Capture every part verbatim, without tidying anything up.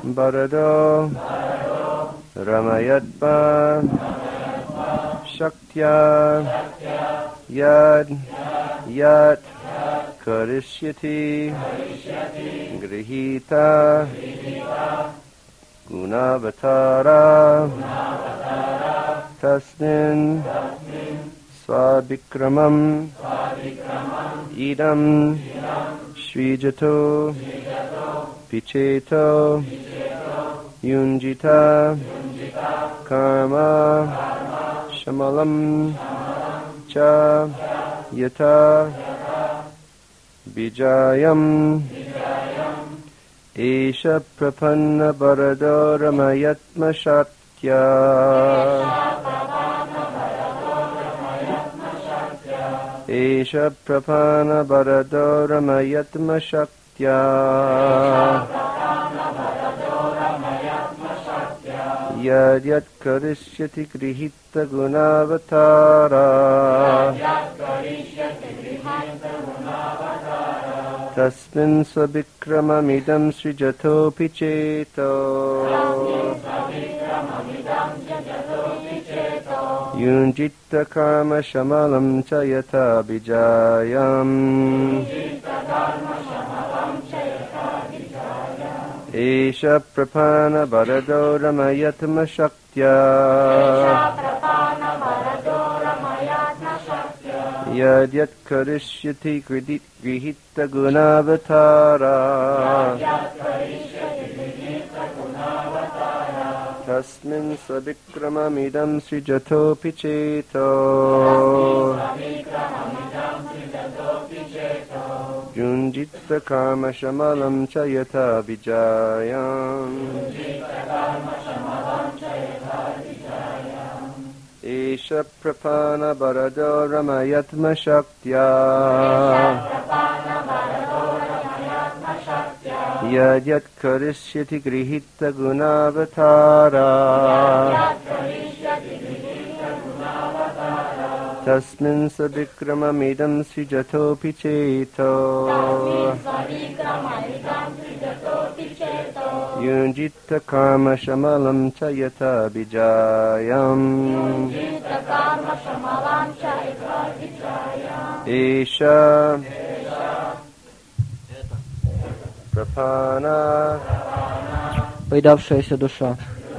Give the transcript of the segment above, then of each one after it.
Bharado Ramayatma Shaktya Yad Yat Karishyati Grihita Gunavatara Tasmin Svabikramam Idam Shrijato Picheto Yunjita Karma Shamalam Cha Yata Bijayam Esha Prapanna Bharado Ramayatma Shatya Esha Prapanna Bharado Ramayatma Shaktya Yad Yad Karishyati Grihita Gunavatara Tasmin Svabikramamidam Srijato Picheto Yunjita Karma Shamalam Chayata Bijayam Esha Prapana Bharado Ramayatma Shaktya Yad Yat Karishyati Grihita Gunavatara Tasmin Svabikramamidam Srijato Picheto Yunjita Karma Shamalam Chayata Bijayam Esha Prapana Bharado Ramayatma Shaktya Yad Yat Karishyati Grihita Gunavatara Tasmin Svabikramamidam Srijato Picheto Yunjita Karma Shamalam Chayata Bijayam Esha Prapana предавшаяся душа,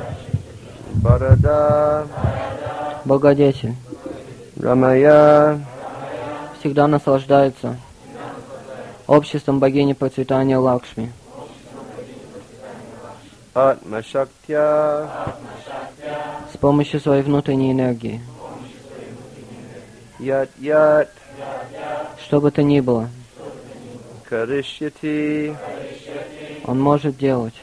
Bharada благодетель, Ramaya всегда наслаждается обществом богини процветания Лакшми, Atma Shaktya с помощью своей внутренней энергии. Yat Yat Что бы то ни было, Karishyati он может делать,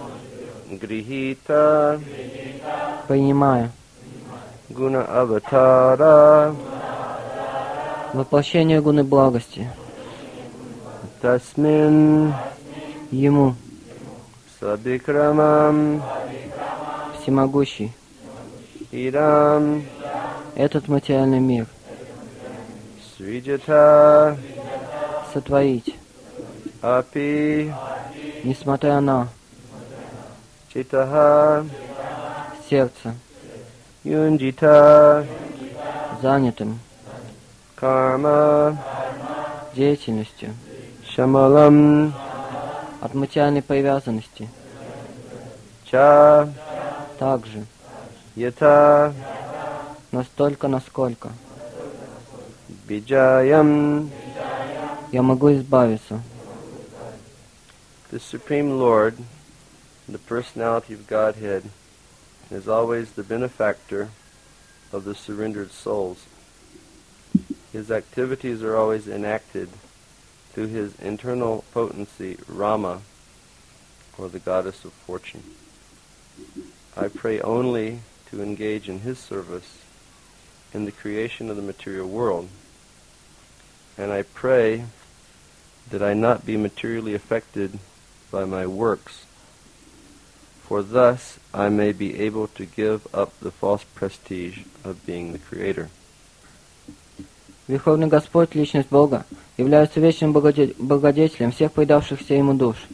Grihita принимая Guna Avatara воплощение гуны благости, Tasmin ему, Svabikramam всемогущий, Idam этот материальный мир Srijata сотворить, Api несмотря на Chitaha сердце, Yunjita занятым Karma деятельностью, Shamalam от материальной привязанности, Cha также Yata настолько, насколько Bijayam. я могу избавиться. The Supreme Lord, the personality of Godhead, is always the benefactor of the surrendered souls. His activities are always enacted through his internal potency, Rama, or the goddess of fortune. I pray only to engage in his service in the creation of the material world, and I pray that I not be materially affected by my works, for thus I may be able to give up the false prestige of being the Creator. Верховный Господь, Личность Бога, является вечным благоде- благодетелем всех предавшихся Ему душ.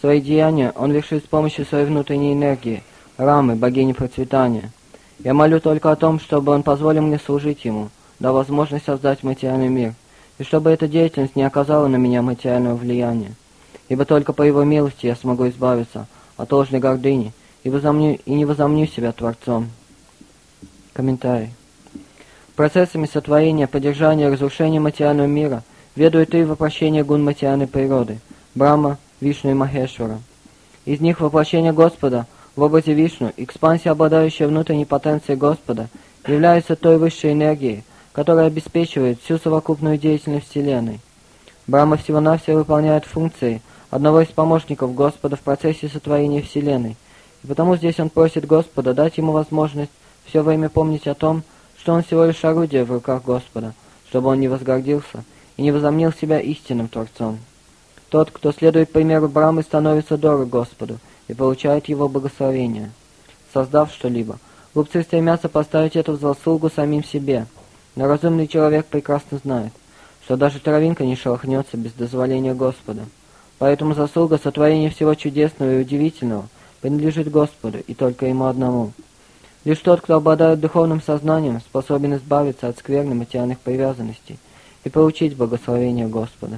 Свои деяния он вершит с помощью своей внутренней энергии, Рамы, богини процветания. Я молю только о том, чтобы он позволил мне служить ему, дал возможность создать материальный мир, и чтобы эта деятельность не оказала на меня материального влияния. Ибо только по его милости я смогу избавиться от ложной гордыни и, возомню, и не возомню себя Творцом. Комментарий. Процессами сотворения, поддержания и разрушения материального мира ведут три воплощения гун материальной природы – Брахма, Вишну и Махешвара. Из них воплощение Господа в образе Вишну, экспансия, обладающая внутренней потенцией Господа, является той высшей энергией, которая обеспечивает всю совокупную деятельность Вселенной. Брахма всего-навсего выполняет функции одного из помощников Господа в процессе сотворения Вселенной, и потому здесь он просит Господа дать ему возможность все время помнить о том, что он всего лишь орудие в руках Господа, чтобы он не возгордился и не возомнил себя истинным Творцом. Тот, кто следует примеру Брахмы, становится дорог Господу и получает его благословение. Создав что-либо, глупцы стремятся поставить это в заслугу самим себе, но разумный человек прекрасно знает, что даже травинка не шелохнется без дозволения Господа. Поэтому заслуга сотворения всего чудесного и удивительного принадлежит Господу и только Ему одному. Лишь тот, кто обладает духовным сознанием, способен избавиться от скверны материальных привязанностей и получить благословение Господа.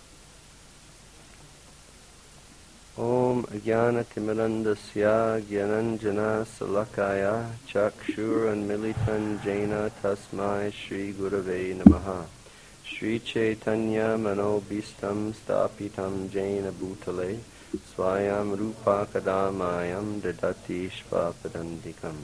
Om Ajnana Timirandasya Gyananjana Salakaya Chakshuran Militan Jaina Tasmai Shri Gurave Namaha Shri Chaitanya Manobhistam Stapitam Jaina Bhutale Swayam Rupa Kadamayam Dadati Shvapadandikam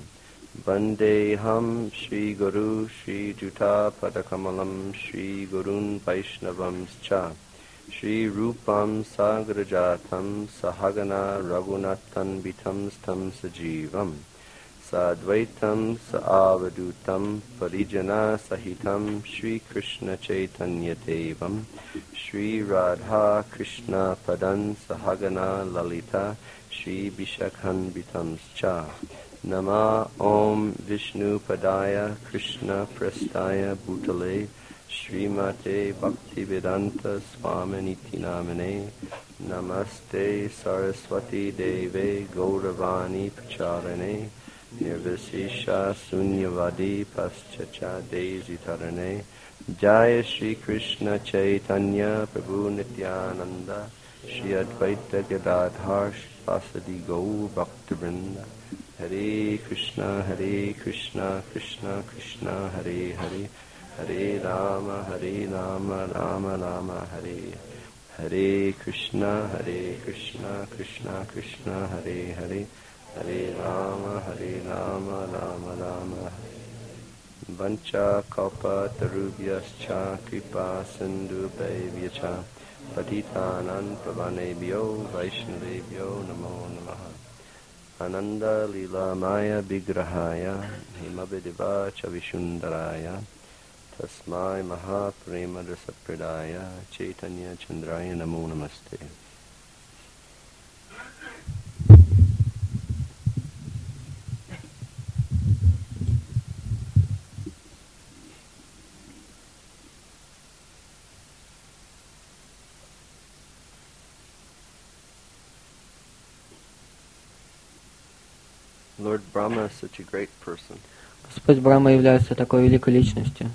Vandeham Shri Guru Shri Juta Padakamalam Shri Gurun Vaishnavamscha Shri Rupam Sagrajatam Sahagana Raghunathan Vitam Stam Sajivam Sadvaitam Saavadutam Parijana Sahitam Shri Krishna Chaitanya Devam Shri Radha Krishna Padan Sahagana Lalita Shri Bishakhan Vitam Scha Nama Om Vishnu Padaya Krishna Prestaya Bhutale Srimate Bhaktivedanta Swaminiti Namane Namaste Saraswati Deve Gauravani Pacharane Nirvisesha Sunyavadi Paschacha Desitarane Jaya Shri Krishna Chaitanya Prabhu Nityananda Shri Advaita Gadadhar Pasadi Gaur Bhaktivinoda Hare Krishna Hare Krishna Krishna Krishna Hare Hare Hare Rama, Hare Rama, Rama Rama, Hare Hare Krishna, Hare Krishna, Krishna Krishna, Hare Hare Hare Rama, Hare Rama, Rama Rama, Hare Vancha Kalpa Tarubhyascha Kripa Sindhu Bhaivyacha Patitanam Pavanebhyo Vaishnavebhyo Namo Namaha Ananda Lila Maya Vigrahaya Himabhideva Chavishundaraya Tasmai Mahaprema Rasapradaya Chaitanya Chandraya Namo Namaste. Lord Brahma is such a great person. Господь Брахма является такой великой личностью.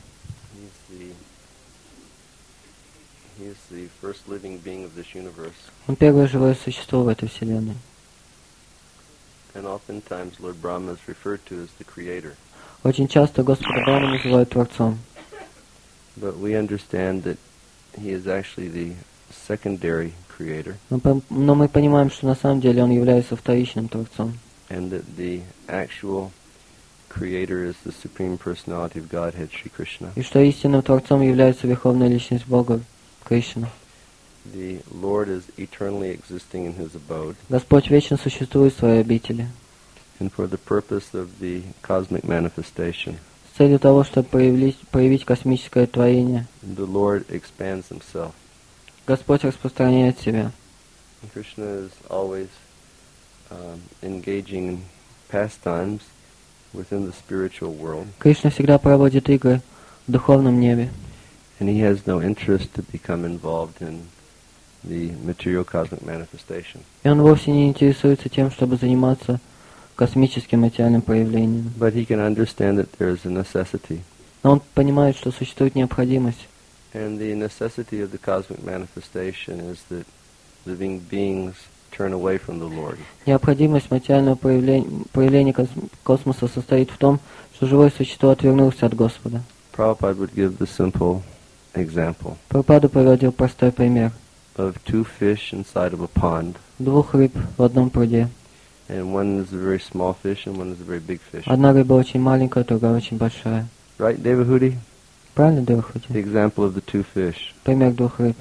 He is the first living being of this universe. Он первое живое существо в этой вселенной. And oftentimes Lord Brahma is referred to as the creator. Очень часто Господа Брахму называют Творцом. But we understand that he is actually the secondary creator. Но, но мы понимаем, что на самом деле он является вторичным Творцом. And that the actual creator is the Supreme Personality of Godhead, Shri Krishna. И что истинным Творцом является Верховная Личность Бога, Кришна. The Lord is eternally existing in His abode. Господь вечно существует в своей обители. And for the purpose of the cosmic manifestation, с целью того, чтобы проявить, проявить космическое творение, the Lord expands Himself. Господь распространяет себя. And Krishna is always um, engaging in pastimes within the spiritual world. Кришна всегда проводит игры в духовном небе. And he has no interest to become involved in the material cosmic manifestation. И он вовсе не интересуется тем, чтобы заниматься космическим материальным проявлением. But he can understand that there is a necessity. Но он понимает, что существует необходимость. And the necessity of the cosmic manifestation is that living beings turn away from the Lord. Необходимость материального проявления, проявления кос- космоса состоит в том, что живое существо отвернулось от Господа. Prabhupada would give the simple example Прабхупада приводил простой пример. of two fish inside of a pond, Двух рыб в одном пруде. and one is a very small fish and one is a very big fish. Одна рыба очень маленькая, другая очень большая. Right, Devahudi? Правильно, The Девахути? example of the two fish. Пример двух рыб.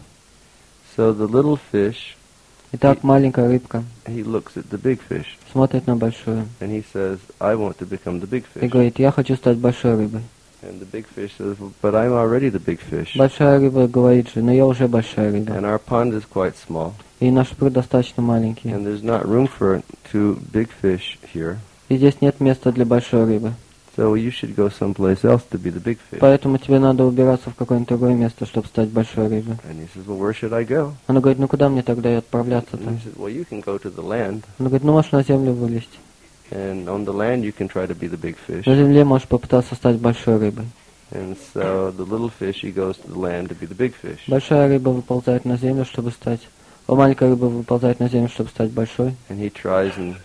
So the little fish, Итак, маленькая рыбка he looks at the big fish смотрит на большую and he says, I want to become the big и fish. говорит: я хочу стать большой рыбой. And the big fish says, well, but I'm already the big fish. Большая рыба говорит же: но я уже большая рыба. And our pond is quite small. И наш пруд достаточно маленький. And there's not room for two big fish here. И здесь нет места для большой рыбы. So you should go someplace else to be the big fish. Поэтому тебе надо убираться в какое-нибудь другое место, чтобы стать большой рыбой. And he says, well, where should I go? Она говорит: ну куда мне тогда и отправляться-то? And he says, well, you can go to the land. Она говорит: ну можешь на землю вылезть. And on the land you can try to be the big fish. На земле можешь попытаться стать большой рыбой. And so the little fish, he goes to the land to be the big fish. Большая рыба выползает на землю, чтобы стать... О, маленькая рыба выползает на землю, чтобы стать большой. And he tries in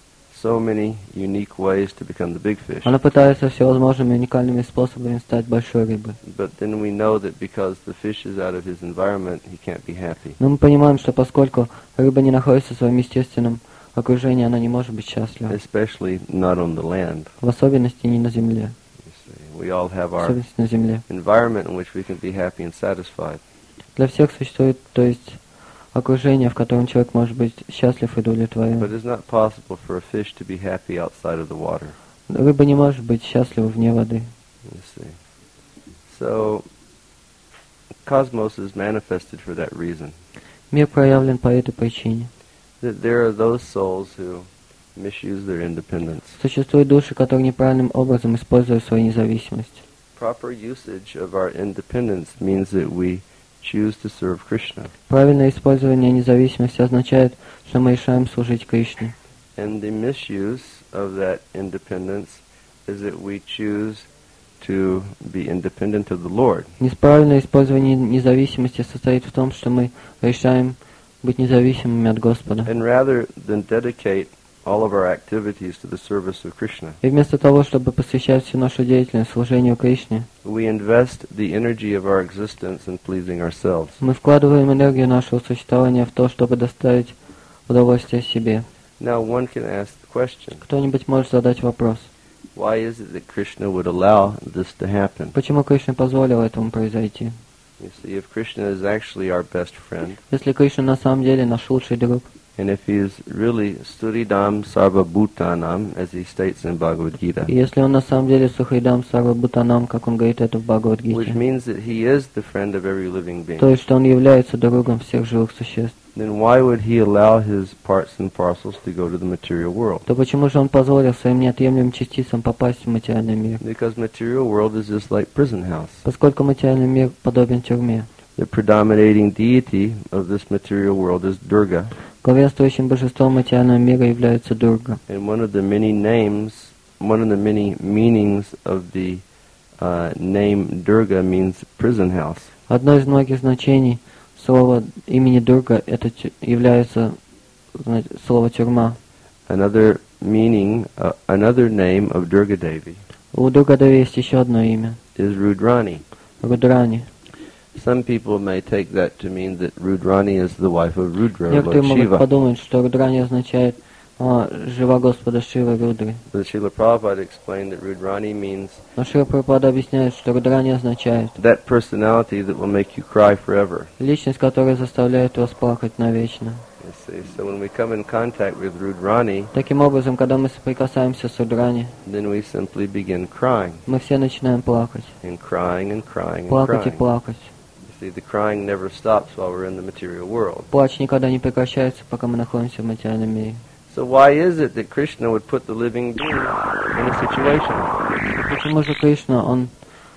so many unique ways to become the big fish. Она пытается всевозможными уникальными способами стать большой рыбой. But then we know that because the fish is out of his environment, he can't be happy. Но мы понимаем, что поскольку рыба не находится в своем естественном окружении, она не может быть счастлива. Especially not on the land. В особенности не на земле. You see. We all have В our особенности на земле. environment in which we can be happy and satisfied. Для всех существует, то есть, окружение, в котором человек может быть счастлив и удовлетворен. But it's not possible for a fish to be happy outside of the water. Рыба не может быть счастлива вне воды. You see. So, cosmos is manifested for that reason. Мир проявлен по этой причине. That there are those souls who misuse their independence. Существуют души, которые неправильным образом используют свою независимость. Proper usage of our independence means that we choose to serve Krishna. Правильное использование независимости означает, что мы решаем служить Кришне. And the misuse of that independence is that we choose to be independent of the Lord. Неправильное использование независимости состоит в том, что мы решаем быть независимыми от Господа. And rather than dedicate all of our activities to the service of Krishna, И вместо того, чтобы посвящать всю нашу деятельность служению Кришне, we invest the energy of our existence in pleasing ourselves. мы вкладываем энергию нашего существования в то, чтобы доставить удовольствие себе. Now one can ask the question, Кто-нибудь может задать вопрос: why is it that Krishna would allow this to happen? почему Кришна позволил этому произойти? You see, if Krishna is actually our best friend, Если Кришна на самом деле наш лучший друг, and if he is really Sturidam Sarva Bhutanam, as he states in Bhagavad Gita, и если он на самом деле Сухайдам Сарва Бхутанам, как он говорит это в which Бхагавад-гите, means that he is the friend of every living то being, есть, что он является другом всех живых существ, then why would he allow his parts and parcels to go to the material world? то почему же он позволил своим неотъемлемым частицам попасть в материальный мир? Because material world is just like prison house. Поскольку материальный мир подобен тюрьме. The predominating deity of this material world is Durga, Главенствующим божеством материального мира является Дурга. and one of the many names, one of the many meanings of the uh, name Durga means prison house. Одно из многих значений слова имени Дурга это тю- является зна- слово тюрьма. Another meaning, uh, another name of Durga Devi У Дургадеви есть еще одно имя is Rudrani. Рудрани. Some people may take that to mean that Rudrani is the wife of Rudra, Некоторые Lord могут Shiva. подумать, что Рудрани означает а, жива Господа Шива Рудры. But Srila Prabhupada explained that Rudrani means Но Шрила Прабхупада объясняет, что Рудрани означает that personality that will make you cry forever. личность, которая заставляет вас плакать навечно. You see, so when we come in contact with Rudrani, Таким образом, когда мы соприкасаемся с Рудрани, then we simply begin crying мы все начинаем плакать. and crying and crying and Плакать и crying. плакать. You see, the crying never stops while we're in the material world. Плач никогда не прекращается, пока мы находимся в материальном мире. So why is it that Krishna would put the living being in a situation? Почему же Кришна, он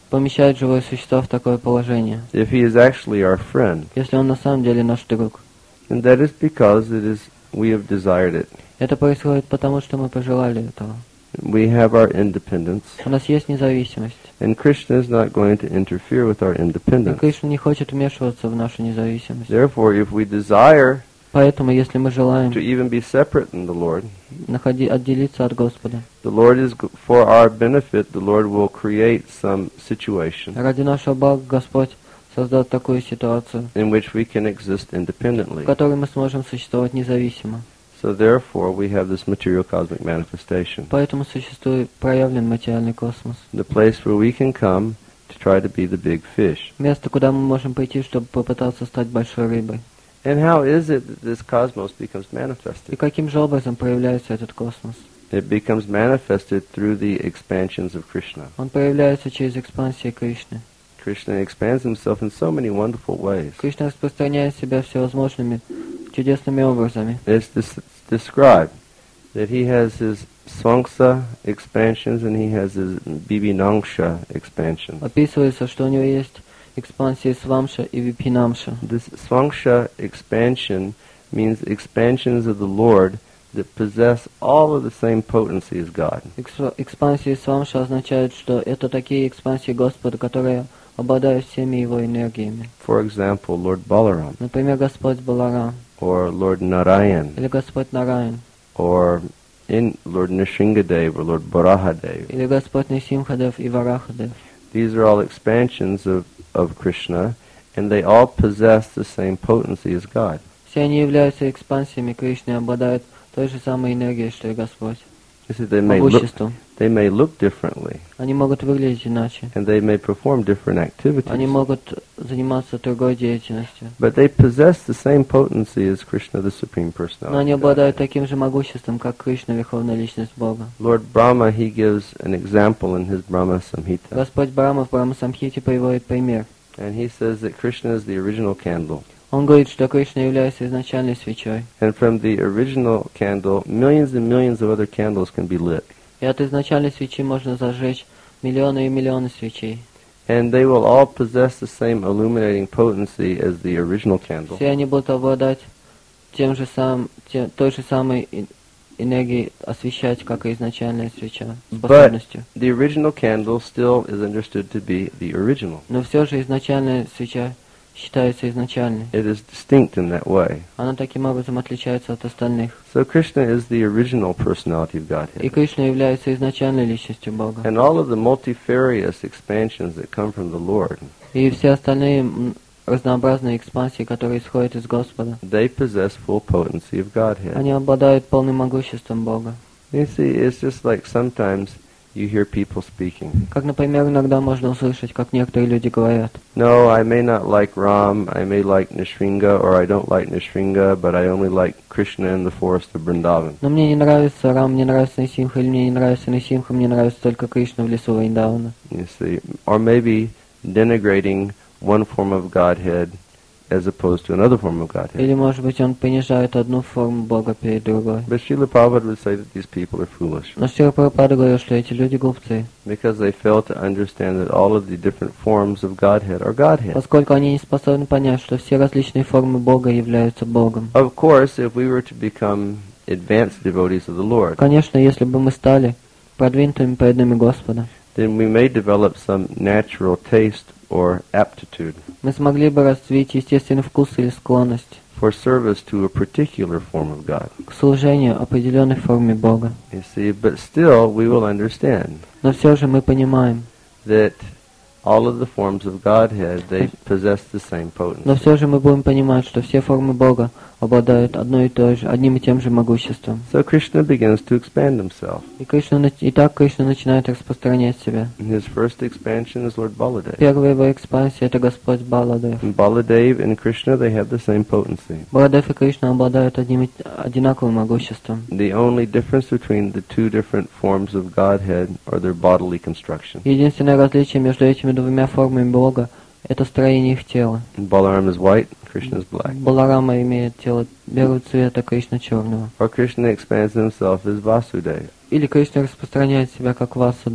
помещает живое существо в такое положение, if he is actually our friend. если он на самом деле наш друг? And that is because it is we have desired it. Это происходит потому, что мы пожелали этого. We have our independence, У нас есть независимость. and Krishna is not going to interfere with our И independence. Кришна не хочет вмешиваться в нашу независимость. Therefore, if we desire Поэтому, если мы желаем to even be separate in the Lord, находи, отделиться от Господа, the Lord is g- for our benefit. The Lord will create some situation ради нашего блага Господь создаст такую ситуацию, in which we can exist в independently. которой мы сможем существовать независимо. So therefore, we have this material cosmic manifestation, Поэтому существует проявлен материальный космос. the place where we can come to try to be the big fish. Место, куда мы можем пойти, чтобы попытаться стать большой рыбой. And how is it that this cosmos becomes И manifested? каким же образом проявляется этот космос? It becomes manifested through the expansions of Krishna. Он проявляется через экспансию Кришны. Krishna expands himself in so many wonderful ways. Кришна распространяет себя всевозможными чудесными образами. It's dis- described that he has his Swangsa expansions and he has his Bibinangsha expansions. Описывается, что у него есть экспансии Свамша и Випинамша. This Swangsha expansion means expansions of the Lord that possess all of the same potency as God. Экс- экспансии Свамша означает, что это такие экспансии Господа, которые обладают всеми его энергиями. For example, Lord Balaram, Например, Господь Баларам, or Lord Narayan, или Господь Нараян, or in Lord Nishingadev, or Lord Barahadev. или Господь Нисимхадев и Варахадев. These are all expansions of, of Krishna, and they all possess the same potency as God. Все они являются экспансиями Кришны и обладают той же самой энергией, что и Господь. You see, they may look, Могуществом. they may look differently, Они могут выглядеть иначе. and they may perform different Они activities, могут заниматься другой деятельностью. but they possess the same potency as Krishna, the Supreme Но они Personality. обладают таким же могуществом, как Кришна, Верховная Личность Бога. Lord Brahma, he gives an example in his Brahma Samhita, Господь Брахма в Брахма Самхите приводит пример. and he says that Krishna is the original candle, Он говорит, что Кришна является изначальной свечой. and from the original candle, millions and millions of other candles can be lit, И от изначальной свечи можно зажечь миллионы и миллионы свечей. and they will all possess the same illuminating potency as the original candle. Все они будут обладать тем же сам, те- той же самой и- энергией освещать, как и изначальная свеча, способностью. The original candle still is understood to be the original. Но все же изначальная свеча считается изначальной. It is distinct in that way. Она таким образом отличается от остальных. So Krishna is the original personality of И Godhead. Кришна является изначальной личностью Бога. And all of the multifarious expansions that come from the Lord, И все остальные м, разнообразные экспансии, которые исходят из Господа, they possess full potency of Godhead. они обладают полным могуществом Бога. You see, it's just like sometimes you hear people speaking. Как, например, иногда можно услышать, как некоторые люди говорят: No, I may not like Ram, I may like Nishringa, or I don't like Nishringa, but I only like Krishna in the forest of Vrindavan. но мне не нравится Рам, мне нравится Нисимха, или мне не нравится Нисимха, мне нравится только Кришна в лесу Вриндавана. You see, or maybe denigrating one form of Godhead as opposed to another form of Godhead. Или, может быть, он понижает одну форму Бога перед другой. But Srila Prabhupada would say that these people are foolish Но Шрила Прабхупада говорил, что эти люди глупцы, because they fail to understand that all of the different forms of Godhead are Godhead. поскольку они не способны понять, что все различные формы Бога являются Богом. Of course, if we were to become advanced devotees of the Lord, Конечно, если бы мы стали продвинутыми преданными Господа, then we may develop some natural taste or aptitude мы смогли бы развить естественный вкус или склонность for service to a particular form of God. к служению определенной форме Бога. You see, but still we will understand Но все же мы понимаем, that all of the forms of Godhead, they possess the same но potency. все же мы будем понимать, что все формы Бога обладают одной и той же, одним и тем же могуществом. So Krishna begins to expand himself. И, Кришна, нач- и так Кришна начинает распространять себя. And his first expansion is Lord Baladev. Первая его экспансия — это Господь Баладев. And Baladev and Krishna, they have the same potency. Баладев и Кришна обладают одним и- одинаковым могуществом. The only difference between the two different forms of Godhead are their bodily construction. Единственное различие между этими двумя формами Бога — это строение их тела. Balaram is white, Krishna is black. Баларама имеет тело белого цвета, Кришна черного. Or Krishna expands himself as Vasudev. Или Кришна распространяет себя как Васудев.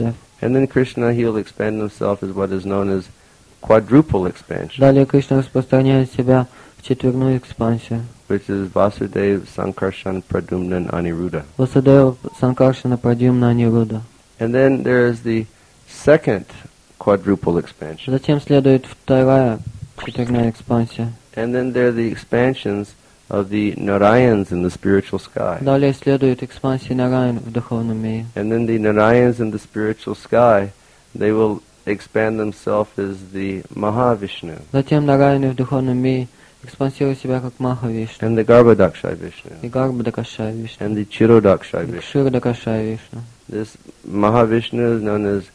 And then Krishna, he'll expand himself as what is known as quadruple expansion, Далее Кришна распространяет себя в четверную экспансию. which is Vasudeva, Sankarshan, Pradyumna, and Aniruddha. Васудева, Санкаршана, Прадьюмна, Анирудха. And then there is the second quadruple expansion. Затем следует вторая четверная экспансия. And then there are the expansions of the Narayans in the spiritual sky. Далее следует экспансия Нараян в духовном мире. And then the Narayans in the spiritual sky, they will expand themselves as the Mahavishnu Затем Нараяны в духовном мире экспансируют себя как Маха Вишну, and the Garbhodakshaya Vishnu и Гарбхадакашая Вишну, and the Chirodakshaya и Vishnu. Кширдакашая Вишну. This Mahavishnu is known as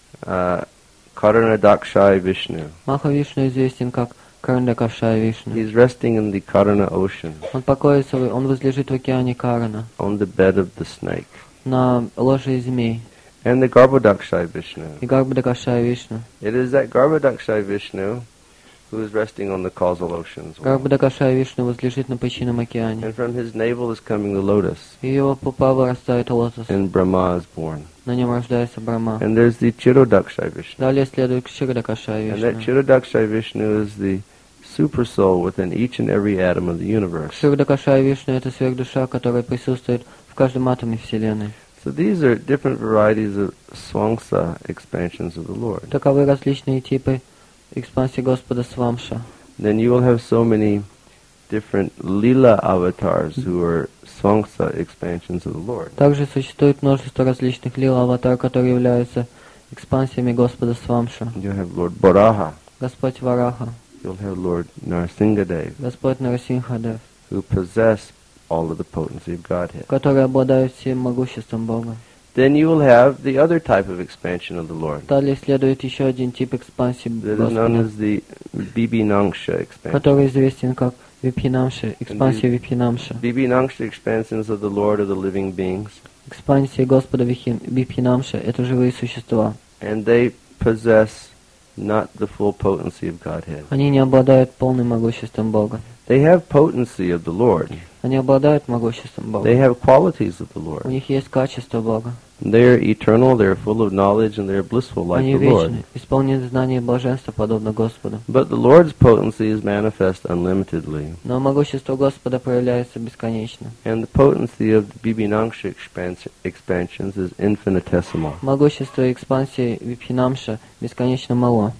uh, Karanadakshaya Vishnu. Маха Вишну известен как Карандакашая Вишну. He's resting in the Karana ocean Он покоится, в- он возлежит в океане Карана, on the bed of the snake. на ложе змей, And the Garbhodakshaya Vishnu. и Гарбхадакашая Вишну. It is that Garbhodakshaya Vishnu who is resting on the causal oceans. Гарбхадакашая Вишну возлежит на причинном океане. And from his navel is coming the lotus, И его пупа вырастает лотос, and Brahma is born. на нем рождается Брахма. And there's the Chirodakshaya Vishnu. Далее следует Кширдакашая And that Вишну. Chirodakshaya Vishnu is the super soul within each and every atom of the universe. Кширдакашая Вишну — это сверхдуша, которая присутствует в каждом атоме Вселенной. So these are different varieties of swangsa expansions of the Lord. Таковы различные типы экспансии Господа Свамша. Then you will have so many different lila avatars who are swangsa expansions of the Lord. Также существует множество различных лила-аватар, которые являются экспансиями Господа Свамша. You'll have Lord Baraha. Господь Вараха, You'll have Lord Narasimhadev, Господь Нарасимхадев, who possess all of the potency of Godhead. которые обладают всем могуществом Бога. Then you will have the other type of expansion of the Lord, Далее следует еще один тип экспансии that is known Господа, as the Bibinangsha expansion. который известен как Випхинамша, экспансия Випхинамша. Bibinangsha expansions of the Lord are the living beings, Экспансия Господа Вихи- Випхинамша — это живые существа. and they possess not the full potency of Godhead. Они не обладают полным могуществом Бога. They have potency of the Lord. Они обладают могуществом They Бога. have qualities of the У Lord. них есть качество Бога. They are eternal, they are full of knowledge, and they are blissful like Они the Lord. вечны, исполнены знания и блаженства, подобно Господу. But the Lord's potency is manifest unlimitedly, Но могущество Господа проявляется бесконечно. and the potency of the Bibinangsha expans- expansions is infinitesimal. Могущество экспансии Випхинамша бесконечно мало.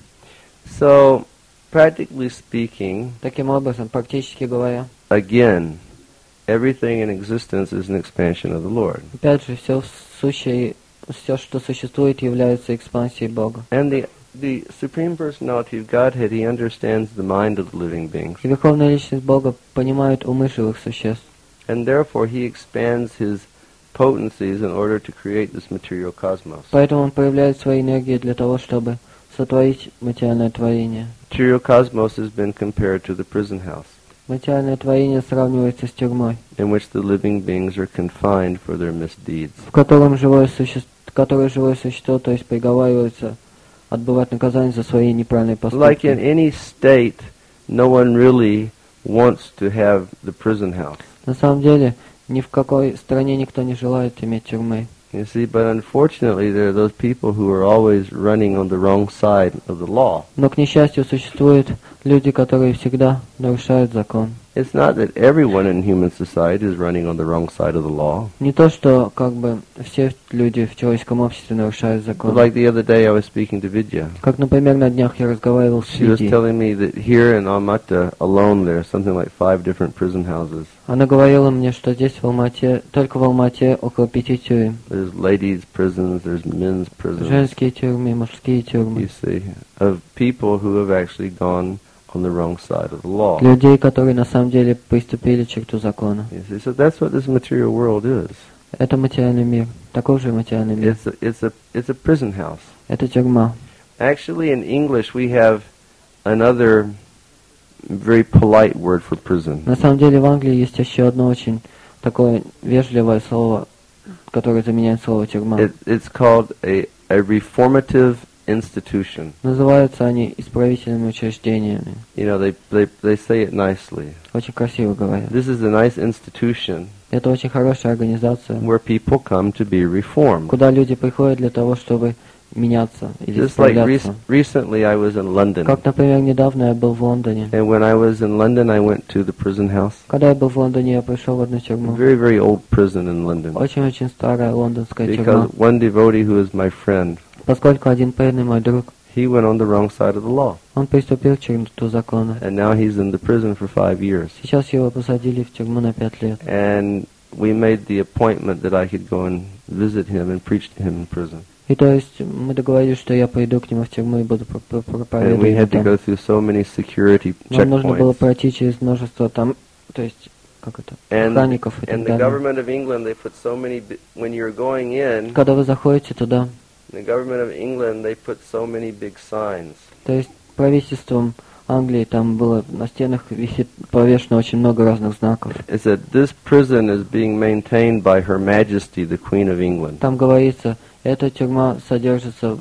So, practically speaking, Таким образом, практически говоря, again, everything in existence is an expansion of the Lord. опять же, все сущее, все, что существует, является экспансией Бога. And the the Supreme Personality of Godhead, He understands the mind of the living beings, И Верховная Личность Бога понимает умы живых существ. and therefore He expands His potencies in order to create this material cosmos. Поэтому Он проявляет свои энергии для того, чтобы сотворить материальное творение. Material cosmos has been compared to the prison house, Материальное творение сравнивается с тюрьмой, in which the living beings are confined for their misdeeds. в котором живое существо, которое живое существо, то есть приговаривается отбывать наказание за свои неправильные Like in поступки. any state, no one really wants to have the prison house. На самом деле, ни в какой стране никто не желает иметь тюрьмы. You see, but unfortunately there are those people who are always running on the wrong side of the law. Но, к несчастью, существуют люди, которые всегда нарушают закон. It's not that everyone in human society is running on the wrong side of the law. Не то, что как бы все люди в человеческом обществе нарушают But закон. like the other day I was speaking to Vidya. Как, например, на днях я разговаривал с She was Лидией. telling me that here in Almaty alone there are something like five different prison houses. Она говорила мне, что здесь в Алмате, только в Алмате около пяти тюрем. There's ladies' prisons, there's men's prisons, Женские тюрьмы, мужские тюрьмы. you see, of people who have actually gone on the wrong side of the law. Людей, которые на самом деле приступили черту закона. You see, so that's what this material world is. Это материальный мир. Таков же материальный мир. It's a, it's a, it's a prison house. Это тюрьма. Actually, in English, we have another very polite word for prison. На самом деле в Англии есть еще одно очень такое вежливое слово, которое заменяет слово тюрьма. It, it's called a, a reformative institution. Называются они исправительными учреждениями. You know, they, they, they say it nicely. Очень красиво говорят. This is a nice institution Это очень хорошая организация, where people come to be reformed. куда люди приходят для того, чтобы меняться или Just like rec- справляться. recently I was in London. Как, например, недавно я был в Лондоне. And when I was in London, I went to the prison house. Когда я был в Лондоне, я пришел в одну A тюрьму. very, very old prison in London. Очень-очень старая лондонская тюрьма. Because one devotee who is my friend, Поскольку один преданный мой друг, he went on the wrong side of the law. он приступил к черту закона. And now he's in the prison for five years. Сейчас его посадили в тюрьму на пять лет. And we made the appointment that I could go and visit him and preach to him in prison. И то есть мы договорились, что я пойду к нему в тюрьму и буду And we проповедовать had to там. go through so many security Нам нужно было checkpoints. пройти через множество там, то есть, как это, And, охранников и так and the далее. government of England, they put so many, bi- when you're going in, Когда вы заходите туда, the government of England, they put so many big signs. то есть правительством Англии там было на стенах висит повешено очень много разных знаков. It said, this prison is being maintained by Her Majesty, the Queen of England. Там говорится, эта тюрьма содержится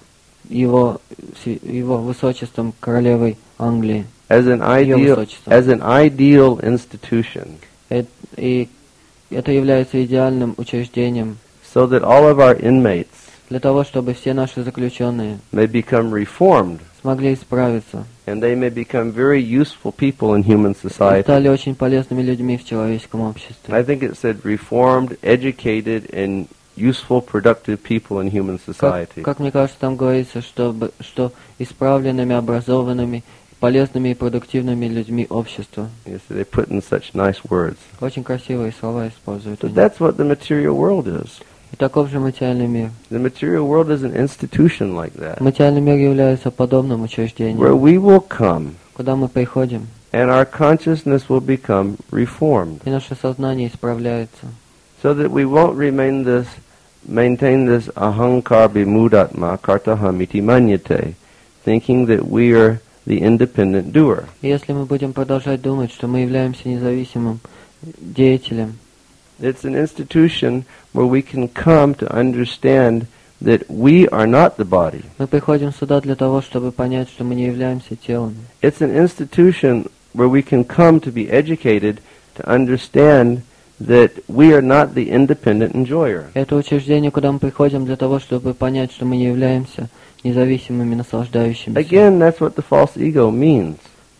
его, его высочеством королевой Англии. As an Ее ideal, высочеством. as an ideal institution, Э- И это является идеальным учреждением so that all of our inmates для того, чтобы все наши заключенные may become reformed, смогли исправиться and they may become very useful people in human и society. стали очень полезными людьми в человеческом обществе. I think it said reformed, educated, and useful, productive people in human Как, society. как мне кажется, там говорится, чтобы, что исправленными, образованными, полезными и продуктивными людьми общества. Yes, they put in such nice words. Очень красивые слова используют But они. that's what the material world is. И таков же материальный мир. The material world is an institution like that, Материальный мир является подобным where учреждением, we will come куда мы приходим, and our consciousness will become reformed, и наше сознание исправляется, so that we won't remain this, maintain this ahankar bimudatma kartahamiti manyate, thinking that we are the independent doer. И если мы будем продолжать думать, что мы являемся независимым деятелем, It's an institution where we can come to understand that we are not the body. мы приходим сюда для того, чтобы понять, что мы не являемся телом. It's an institution where we can come to be educated to understand that we are not the independent enjoyer. Это учреждение, куда мы приходим для того, чтобы понять, что мы не являемся независимыми наслаждающимися. Again, that's what the false ego means.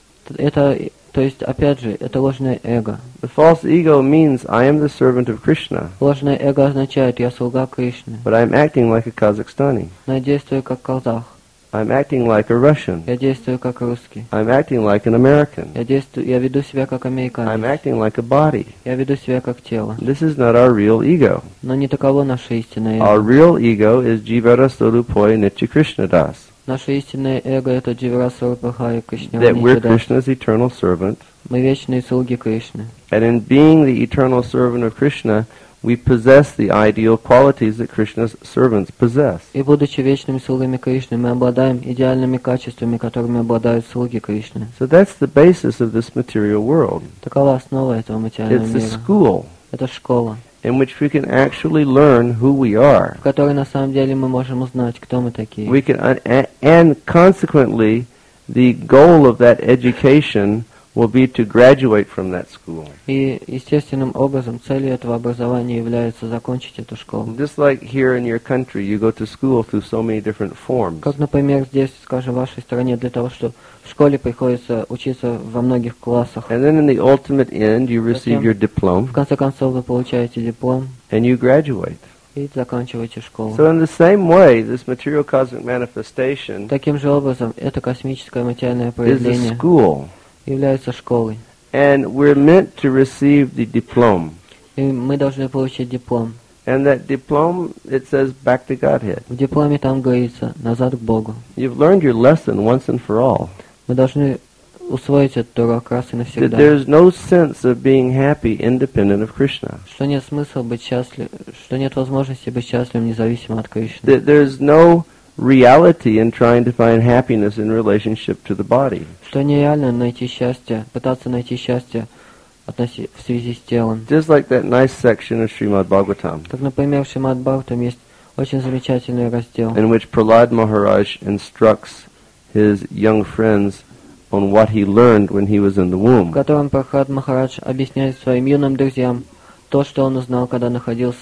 Это, то есть, опять же, это ложное эго. The false ego means I am the servant of Krishna, Ложное эго означает, я слуга Кришны, but I'm acting like a Kazakhstani. но я действую как казах, I'm acting like a Russian. я действую как русский, I'm acting like an American. я, действую, я веду себя как I'm американец, acting like a body. я веду себя как тело. This is not our real ego. Но не таково наше истинное Our эго. real ego is Jivara Sorupoy Nitya Krishna Das. Наше истинное эго — это Дживарасварупахари Кришна. That we're Krishna's eternal servant. Мы вечные слуги Кришны. And in being the eternal servant of Krishna, we possess the ideal qualities that Krishna's servants possess. И будучи вечными слугами Кришны, мы обладаем идеальными качествами, которыми обладают слуги Кришны. So that's the basis of this material world. Такова основа этого материального It's a мира. school Это школа, in which we can actually learn who we are. в которой на самом деле мы можем узнать, кто мы такие. We can, uh, and consequently, the goal of that education will be to graduate from that school. И естественным образом целью этого образования является закончить эту школу. Just like here in your country, you go to school through so many different forms. Как, например, здесь, скажем, в вашей стране, для того, что в школе приходится учиться во многих классах. And then in the ultimate end, you receive your diploma В конце концов, вы получаете диплом and you graduate. и заканчиваете школу. So in the same way, this material cosmic manifestation Таким же образом, это космическое материальное is a проявление school. является школой. And we're meant to receive the diploma. И мы должны получить диплом. And that diploma, it says back to Godhead. В дипломе там говорится «назад к Богу». You've learned your lesson once and for all. Мы должны усвоить этот урок раз и That навсегда. there's no sense of being happy independent of Krishna. Что нет смысла быть счастливым, что нет возможности быть счастливым независимо от Кришны. That there's no reality in trying to find happiness in relationship to the body. Что нереально найти счастье, пытаться найти счастье относи- в связи с телом. Just like that nice section of Srimad Bhagavatam, Как, например, в Шримад Бхагаватам есть очень замечательный раздел, in which Prahlad Maharaj instructs his young friends on what he learned when he was in the в womb. котором Прахлад Махарадж объясняет своим юным друзьям то, что он узнал, когда находился в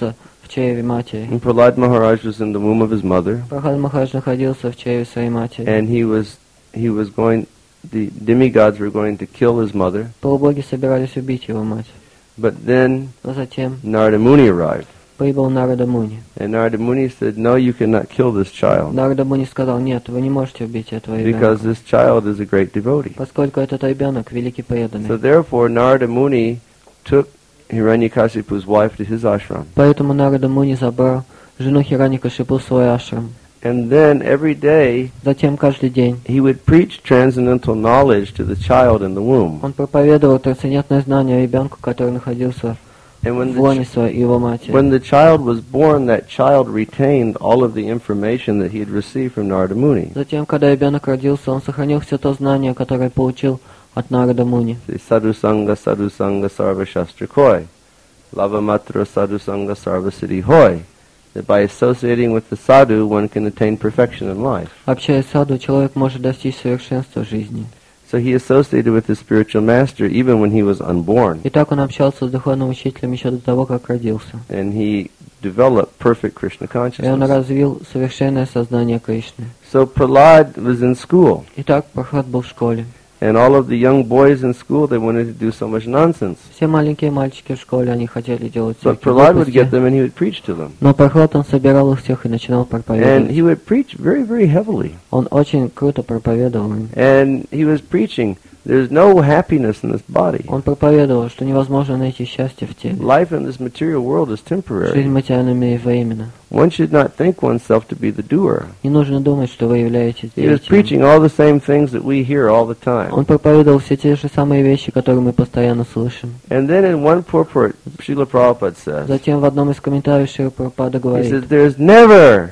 в чреве матери. And Prahlad Maharaj was in the womb of his mother, Прохлад Махарадж находился в чреве своей матери. and he was he was going. The demigods were going to kill his mother, Полубоги собирались убить его мать. but then Но затем Narada Muni arrived, прибыл Нарада Муни. and Narada Muni said, "No, you cannot kill this child Нарада Муни сказал: нет, вы не можете убить этого because ребенка, this child is a great devotee." поскольку этот ребенок великий So преданный. therefore, Narada Muni took Hiranyakashipu's wife to his ashram, Поэтому Нарада Муни забрал жену Хираникашипу в свой ашрам. and then every day Затем каждый день he would preach transcendental knowledge to the child in the womb. он проповедовал трансцендентное знание ребенку, который находился And when в the, лоне ch- своей его матери. when the child was born, that child retained all of the information that he had received from Narada Muni. Затем, когда ребенок родился, он сохранил все то знание, которое получил от Нарада Муни. The sadhu sangha, sadhu sangha, sarva shastra koi. Lava matra sadhu sangha, sarva siddhi hoy. That by associating with the sadhu, one can attain perfection in life. Общаясь с саду, человек может достичь совершенства в жизни. So he associated with his spiritual master even when he was unborn. И так он общался с духовным учителем еще до того, как родился. And he developed perfect Krishna И он consciousness. развил совершенное сознание Кришны. So Prahlad was in school. Итак, Прохлад был в школе. And all of the young boys in school, they wanted to do so much nonsense. Все маленькие мальчики в школе, они хотели делать But всякие Prahlad would get глупости. them and he would preach to them. Но Прохлад, он собирал их всех и начинал And проповедовать. he would preach very, very heavily. Он очень круто проповедовал им. And he was preaching, there's no happiness in this body. Он проповедовал, что невозможно найти счастье в теле. Life in this material world is Жизнь в temporary. материальном мире временна. One should not think oneself to be the doer. Не нужно думать, что вы являетесь He was деятелем. preaching all the same things that we hear all the time. Он проповедовал все те же самые вещи, которые мы постоянно слышим. And then in one purport, Srila Prabhupada says, Затем в одном из комментариев Шрила Прабхупада he говорит: says, there's never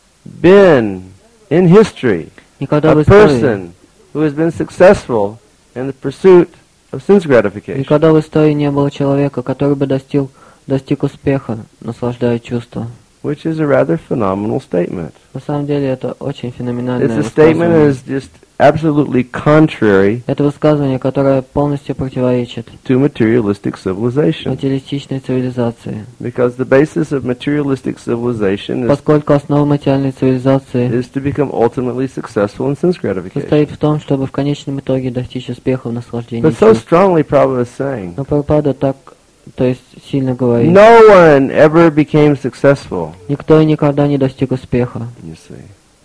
been in history никогда a в истории, person who has been successful in the pursuit of sense gratification. никогда в истории не было человека, который бы достиг, достиг успеха, наслаждая чувства. Which is a rather phenomenal statement. На самом деле это очень феноменальное It's a statement that высказывание. is just absolutely contrary Это высказывание, которое полностью противоречит to materialistic civilization. материалистичной цивилизации. Because the basis of materialistic civilization is, Поскольку основа материальной цивилизации is to become ultimately successful in sense gratification. состоит в том, чтобы в конечном итоге достичь успеха в наслаждении But so чувств. strongly Prabhupada is saying, Но Прабхупада так, то есть сильно говорит: no one ever became successful, никто и никогда не достиг успеха. you see.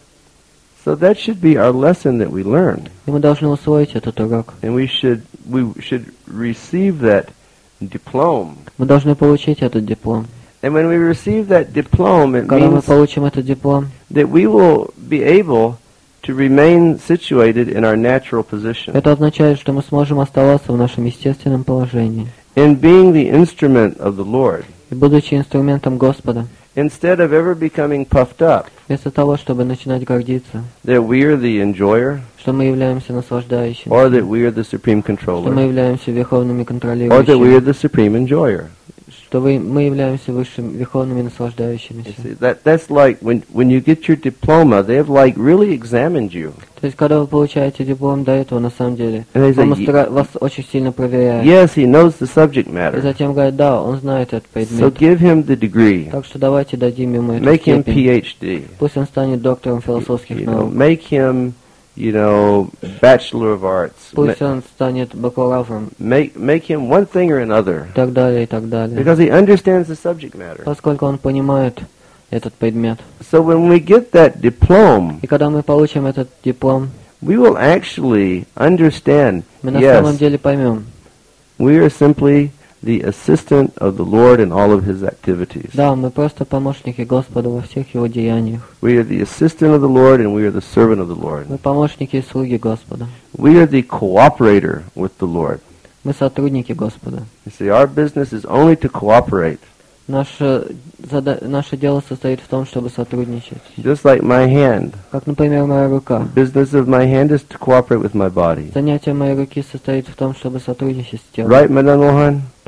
So that should be our lesson that we learn. И мы должны усвоить этот урок. And we should we should receive that diploma. Мы должны получить этот диплом. And when we receive that diploma, it Когда мы means получим этот диплом, that we will be able to remain situated in our natural position. это означает, что мы сможем оставаться в нашем естественном положении. In being the instrument of the Lord, И будучи инструментом Господа, instead of ever becoming puffed up, вместо того, чтобы начинать гордиться, that we are the enjoyer, что мы являемся наслаждающимся, or that we are the supreme что мы controller, являемся верховными or that we контролирующими, are the supreme enjoyer. что вы, мы являемся высшими верховными You наслаждающимися. see, that that's like when when you get your diploma, they have like really examined you. То есть, когда вы получаете диплом, до этого, на самом деле, And they say, вам устра- вас очень сильно проверяют. yes, he knows the subject И matter, затем говорят: да, он знает этот so предмет. give him the degree, Так что давайте дадим ему эту make him степень. PhD, Пусть он станет доктором философских you know, наук. make him, you know, bachelor of arts, Ma- Пусть он станет бакалавром make make him one thing or another, и так далее, и так далее. because he understands the subject matter. Поскольку он понимает этот предмет. So when we get that diploma, И когда мы получим этот диплом, we will actually understand, мы на самом yes, деле поймем: we are simply the assistant of the Lord in all of his activities. да, мы просто помощники Господа во всех его деяниях. We are the assistant of the Lord and we are the servant of the Lord. Мы помощники и слуги Господа. We are the cooperator with the Lord. Мы сотрудники Господа. You see, our business is only to cooperate. Наше, зада- наше дело состоит в том, чтобы сотрудничать. Just like my hand. Как, например, моя рука. The business of my hand is to cooperate with my body. Занятие моей руки состоит в том, чтобы сотрудничать с телом. Right, Madan Mohan?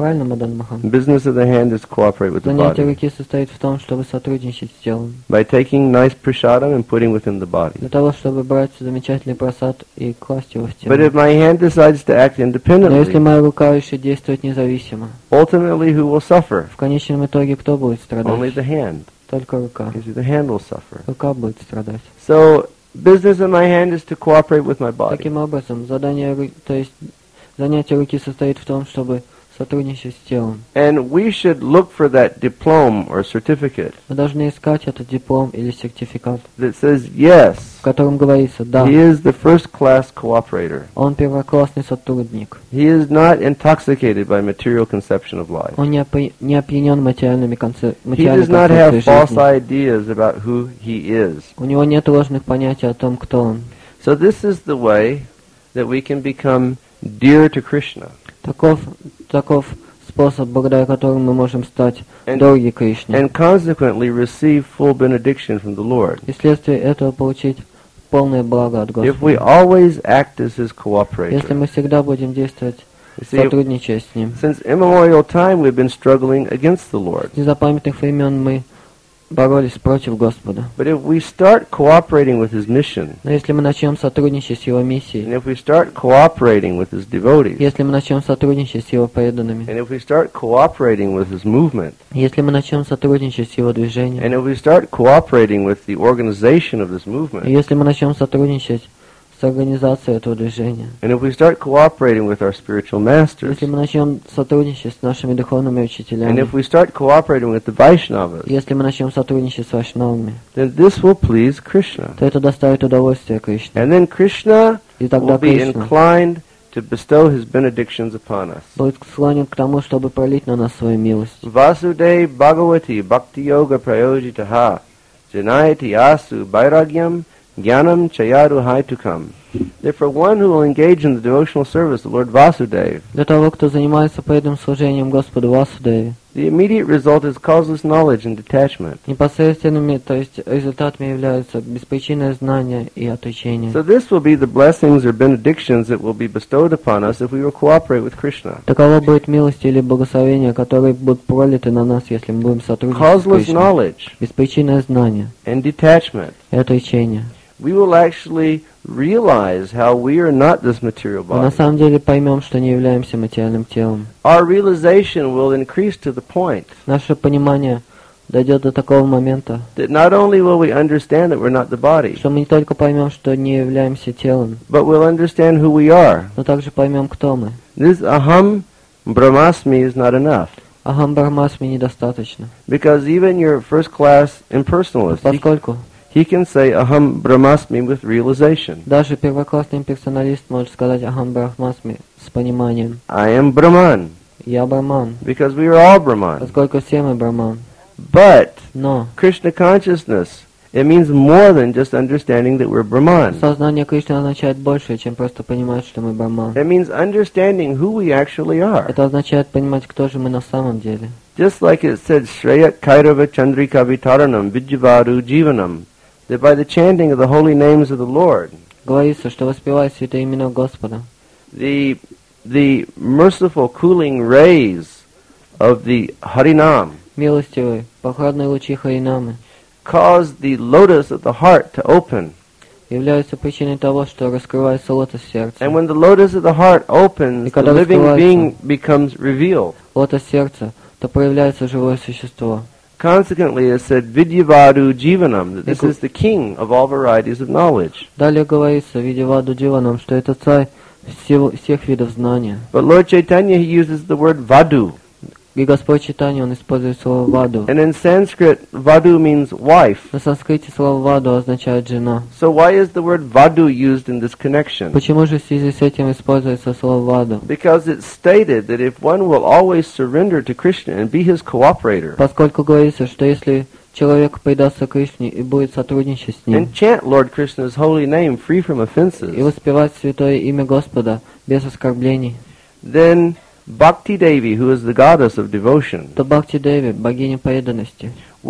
Правильно, Мадан Махан? Business of the hand is to cooperate with the Занятие body. руки состоит в том, чтобы сотрудничать с телом. By taking nice prasadam and putting within the body. Для того, чтобы брать замечательный просад и класть его в But тело. if my hand decides to act Но если independently, моя рука решит действовать независимо, ultimately who will suffer? в конечном итоге кто будет Only страдать? the hand. Только рука. Usually the hand will suffer. Рука будет страдать. So, business of my hand is to cooperate with my body. Таким образом, задание, ру- то есть занятие руки состоит в том, чтобы сотрудничать с телом. And we should look for that diploma or certificate Мы должны искать этот диплом или сертификат, that says, yes, в котором говорится, да, he is the first class cooperator. он первоклассный сотрудник, He is not intoxicated by material conception of life. он не, опи- не опьянен материальными конце- He материальной does not have концепцией false жизни. ideas about who he is. У него нет ложных понятий о том, кто он. So this is the way that we can become dear to Krishna. Таков, таков способ, благодаря которому мы можем стать And- дороги Кришне. And consequently receive full benediction from the Lord. И вследствие этого получить полное благо от If we Господа. always act as his Если cooperator. мы всегда будем действовать, You see, сотрудничая с Ним. since immemorial time we've been struggling against the Lord. С незапамятных времен мы боролись против Господа. But if we start cooperating with his mission, Но если мы начнем сотрудничать с Его and миссией, if we start cooperating with his devotees, если мы начнем сотрудничать с Его преданными, and if we start cooperating with his movement, если мы начнем сотрудничать с Его движением, and if we start cooperating with the organization of this и movement, если мы начнем сотрудничать с организацией этого движения, and if we start cooperating with our spiritual masters, если мы начнем сотрудничать с нашими духовными and учителями, if we start cooperating with the Vaishnavas, если мы начнем сотрудничать с вайшнавами, then this will please Krishna. то это доставит удовольствие Кришне. And then Krishna И will тогда be Кришна inclined to bestow his benedictions upon us. будет склонен к тому, чтобы пролить на нас свою милость. Vasudev Bhagavati Bhakti Yoga Prayojitaha Janayati Asu Vairagyam Jnanam Chayaru Haitukam. Therefore, one who will engage in the devotional service, the Lord Vasudev, Для того, кто занимается преданным служением Господу Васудеве, the immediate result is causeless knowledge and detachment. непосредственными, то есть результатами являются беспричинное знание и отречение. So this will be the blessings or benedictions that will be bestowed upon us if we will cooperate with Krishna. Таково будет милость или благословение, которые будут пролиты на нас, если мы будем сотрудничать с Causeless Кришной. knowledge Беспричинное знание and detachment. и отречение. We will actually realize how we are not this material Мы на body. самом деле поймем, что не являемся материальным телом. Our realization will increase to the point Наше понимание дойдет до такого момента, that not only will we understand that we're not the body, что мы не только поймем, что не являемся телом, but we'll understand who we are. но также поймем, кто мы. This aham brahmasmi is not enough. Ахам Брахмасми недостаточно. Because even your first class impersonalist, he, Поскольку he can say aham brahmasmi with realization. даже первоклассный имперсоналист может сказать Ахам Брахмасми с пониманием. I am Brahman, Я Брахман, because we are all Brahman. поскольку все мы Брахман. But Но Krishna consciousness, it means more than just understanding that we're Brahman. сознание Кришны означает больше, чем просто понимать, что мы Брахман. It means understanding who we actually are. Это означает понимать, кто же мы на самом деле. Just like it said, Shreyat Kairava Chandrika Vitaranam Vidyavaru Jivanam, that by the chanting of the holy names of the Lord, Говорится, что воспевая святые имена Господа, the, the merciful cooling rays of the Harinam милостивые, прохладные лучи Харинамы cause the lotus of the heart to open. являются причиной того, что раскрывается лотос сердца. And when the lotus of the heart opens, И the когда living раскрывается being becomes revealed. лотос сердца, то проявляется живое существо. Consequently, it said Vidyavadu Jivanam, that this Ику- is the king of all varieties of knowledge. Далее говорится в виде Ваду Дживанам, что это царь всего, всех видов знания. But Lord Chaitanya, he uses the word Vadu. И Господь Читания, он использует слово Ваду. And in Sanskrit, Vadu means wife. На санскрите слово Ваду означает жена. So why is the word Vadu used in this connection? Почему же в связи с этим используется слово Ваду? Because it's stated that if one will always surrender to Krishna and be his cooperator, Поскольку говорится, что если человек предастся Кришне и будет сотрудничать с ним, and chant Lord Krishna's holy name free from и offenses, воспевать святое имя Господа без оскорблений, then Bhakti Devi, who is the goddess of devotion, то Бхакти Деви, богиня преданности, will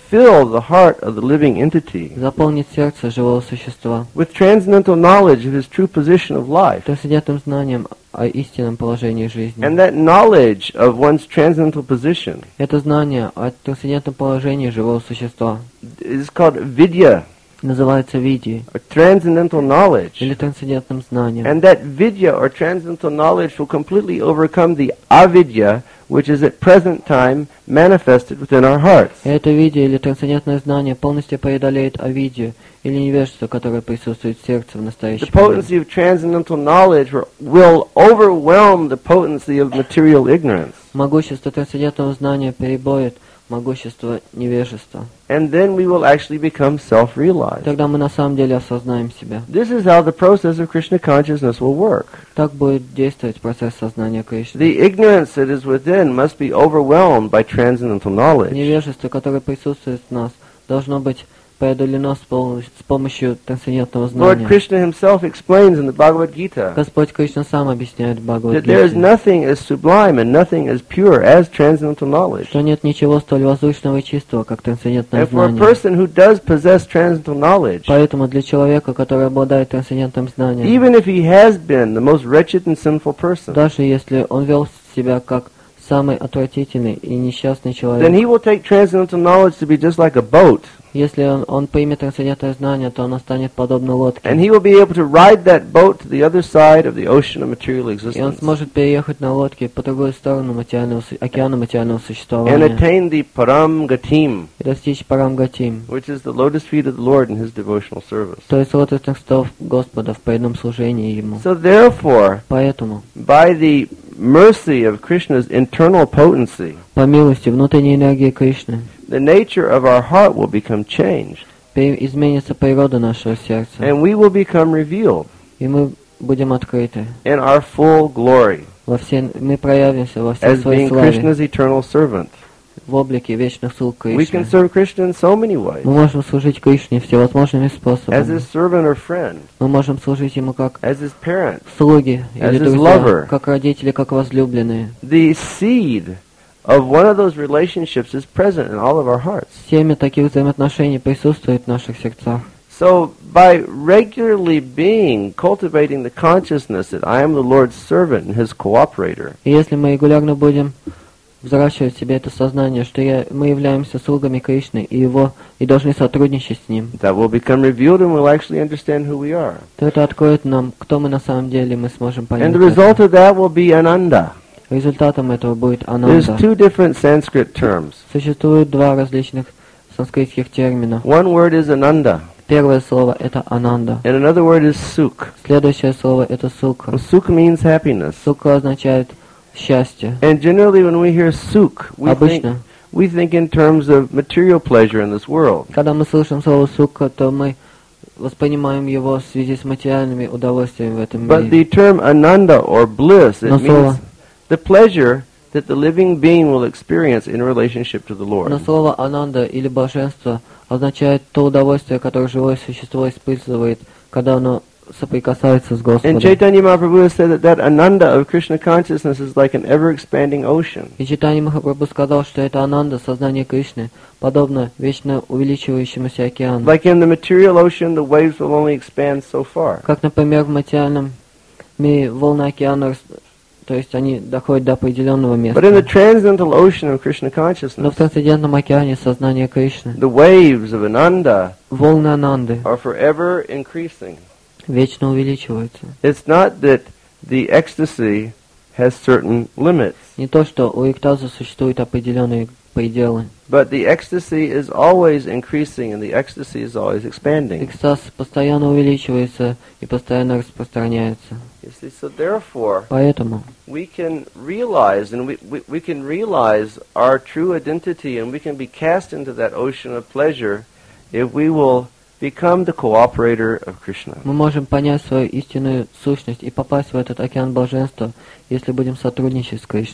fill the heart of the living entity заполнить сердце живого существа with transcendental knowledge of his true position of life. трансцендентным знанием о истинном положении жизни. And that knowledge of one's transcendental position Это знание о трансцендентном положении живого существа is called vidya, называется видией or transcendental knowledge. или трансцендентным знанием. And that vidya or transcendental knowledge will completely overcome the avidya, which is at present time manifested within our hearts. И это видие или трансцендентное знание полностью преодолеет авидию или невежество, которое присутствует в сердце в The настоящий potency момент. of transcendental knowledge will- will overwhelm the potency of material ignorance. Могущество трансцендентного знания переборет могущество невежества. And then we will actually become self-realized. Тогда мы на самом деле осознаем себя. This is how the process of Krishna consciousness will work. Так будет действовать процесс сознания Кришны. The ignorance that is within must be overwhelmed by transcendental knowledge. Невежество, которое присутствует в нас, должно быть преодолено с, пол- с помощью трансцендентного Lord знания. Krishna himself explains in the Bhagavad Gita Господь Кришна сам объясняет в that there is Бхагавад-гите, nothing as sublime and nothing as pure as transcendental knowledge. что нет ничего столь возвышенного и чистого, как трансцендентное And for a знание. person who does possess transcendental knowledge, Поэтому для человека, который обладает трансцендентным знанием, even if he has been the most wretched and sinful person, даже если он вел себя как самый отвратительный и несчастный then человек, he will take transcendental knowledge to be just like a boat, если он, он примет трансцендентное знание, то оно станет подобно лодке. and he will be able to ride that boat to the other side of the ocean of material И он existence сможет переехать на лодке по другую сторону материального, су- океана материального and существования attain the Param Gatim, и достичь Парамгатим, which is the lotus feet of the Lord in his devotional service. то есть лотосных столов Господа в преданном служении Ему. So therefore, Поэтому, by the mercy of Krishna's internal potency, по милости внутренней энергии Кришны, the nature of our heart will become changed, пере- изменится природа нашего сердца, and we will become revealed и мы будем открыты. in our full glory Во все, мы проявимся во всей as своей being славе, Krishna's eternal servant. в облике вечных слуг We can Кришны. serve Krishna in so many ways. Мы можем служить Кришне всевозможными As способами. his servant or friend, Мы можем служить Ему как as his parent. слуги As или his друзья, lover. как родители, как возлюбленные. The seed of one of those relationships is present in all of our hearts. Семя таких взаимоотношений присутствует в наших сердцах. So by regularly being, cultivating the consciousness that I am the Lord's servant and his cooperator, И если мы регулярно будем взращивать в себе это сознание, что я, мы являемся слугами Кришны и Его, и должны сотрудничать с Ним, that will become revealed and we'll actually understand who we are. то это откроет нам, кто мы на самом деле, мы сможем понять And the result это. of that will be ananda. Результатом этого будет There's ананда. two different Sanskrit terms. Существует два различных санскритских термина. One word is ananda, Первое слово это ананда. and another word is sukh. Следующее слово это сукха. Well, sukh means happiness. Сукха означает счастье. And generally when we hear sukh, we think, Обычно, we think in terms of material pleasure in this world. когда мы слышим слово сукха, то мы воспринимаем его в связи с материальными удовольствиями в этом But мире. the term ananda or bliss, it Но means слово, the pleasure that the living being will experience in relationship to the но Lord. слово ананда или блаженство означает то удовольствие, которое живое существо испытывает, когда оно соприкасается с And Господом. Chaitanya Mahaprabhu has said that that ananda of Krishna consciousness is like an ever-expanding ocean. И Чайтанья Махапрабху сказал, что это ананда, сознание Кришны, подобно вечно увеличивающемуся океану. Like in the material ocean, the waves will only expand so far. Как, например, в материальном мире волны океана, рас- то есть они доходят до определенного места. But in the transcendental ocean of Krishna Но в consciousness, трансцендентном океане сознания Кришны the waves of ananda волны ананды are forever increasing. вечно увеличиваются. It's not that the ecstasy has certain limits, Не то, что у экстаза существуют определенные пределы. but the ecstasy is always increasing and the ecstasy is always expanding. Экстаз постоянно увеличивается и постоянно распространяется. You see, so therefore, Поэтому we can realize and we, we, we can realize our true identity and we can be cast into that ocean of pleasure if we will become the cooperator of Krishna. мы можем понять свою истинную сущность и попасть в этот океан блаженства, если будем сотрудничать с Кришной.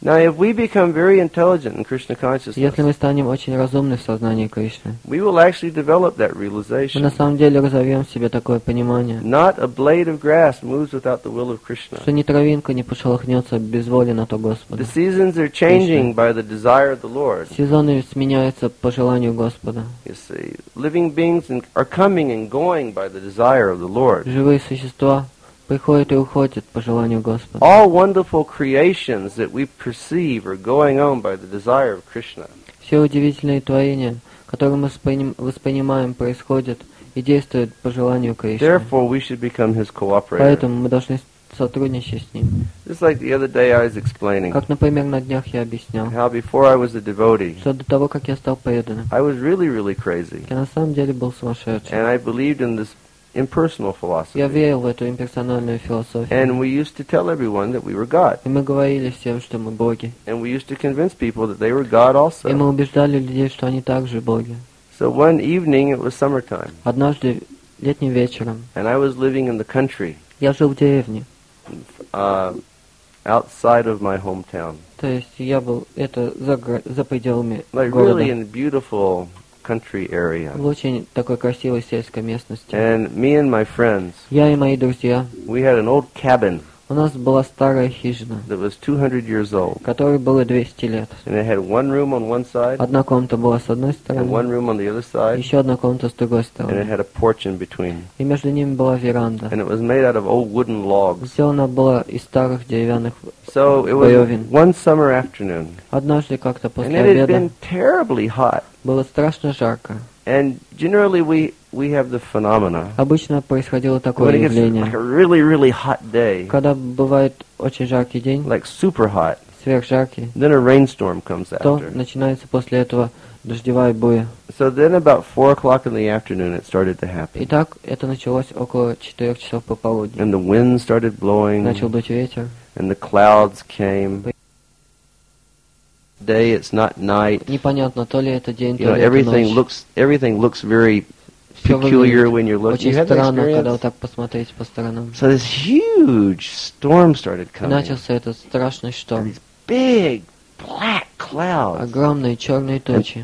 Now, if we become very intelligent in Krishna consciousness, Если мы станем очень разумны в сознании Кришны, we will actually develop that мы на realization. самом деле разовьем в себе такое понимание, Not a blade of grass moves without the will of Krishna. что ни травинка не пошелохнется без воли на то The Господа. seasons are changing by the desire of the Lord. Сезоны сменяются по желанию Господа. You see, living beings and- are coming and going by the desire of the Lord. Живые существа приходят и уходят по желанию Господа. All wonderful creations that we perceive are going on by the desire of Krishna. Все удивительные творения, которые мы восприним- воспринимаем, происходят и действуют по желанию Кришны. Therefore, we should become His cooperator. Поэтому мы должны сотрудничать с Ним. Just like the other day I was explaining Как, например, на днях я объяснял, how before I was a devotee, что до того, как я стал преданным, I was really, really crazy. я на самом деле был сумасшедшим. And I believed in this impersonal Я philosophy. верил в эту имперсональную философию. And we used to tell everyone that we were God. И мы говорили всем, что мы боги. And we used to convince people that they were God also. И мы убеждали людей, что они также боги. So one evening, it was summertime, Однажды летним вечером and I was living in the country, я жил в деревне. uh, outside of my hometown. То есть я был это за, гра- за пределами Like города. really in a beautiful country area. В очень такой красивой сельской местности. And me and my friends, Я и мои друзья, we had an old cabin у нас была старая хижина, that was two hundred years old. которой было двести лет. And it had one room on one side, Одна комната была с одной and стороны, one room on the other side, еще одна комната с другой and it стороны. had a porch in between. И между ними была веранда. And it was made out of old wooden logs. Сделана была из старых деревянных. So it was Бревен. one summer afternoon, Однажды как-то and после it had обеда been terribly hot. было страшно жарко. And generally we, we have the phenomena Обычно происходило when такое it gets like явление. a really, really hot day, Когда бывает очень жаркий день, like super hot, сверхжаркий, then a rainstorm comes то after. начинается после этого дождевая буря. So then about four o'clock in the afternoon it started to happen. Итак, это началось около четырех часов пополудни. And the wind started blowing, Начал дуть ветер. and the clouds came. Day, it's not night. Непонятно, то ли это день, You то know, ли это everything ночь. looks everything looks very Всё peculiar выглядит when you're looking. очень You have that странно, когда experience? вот так посмотреть по сторонам. So this huge storm started И coming. начался этот страшный And шторм. these big black clouds. Огромные черные тучи.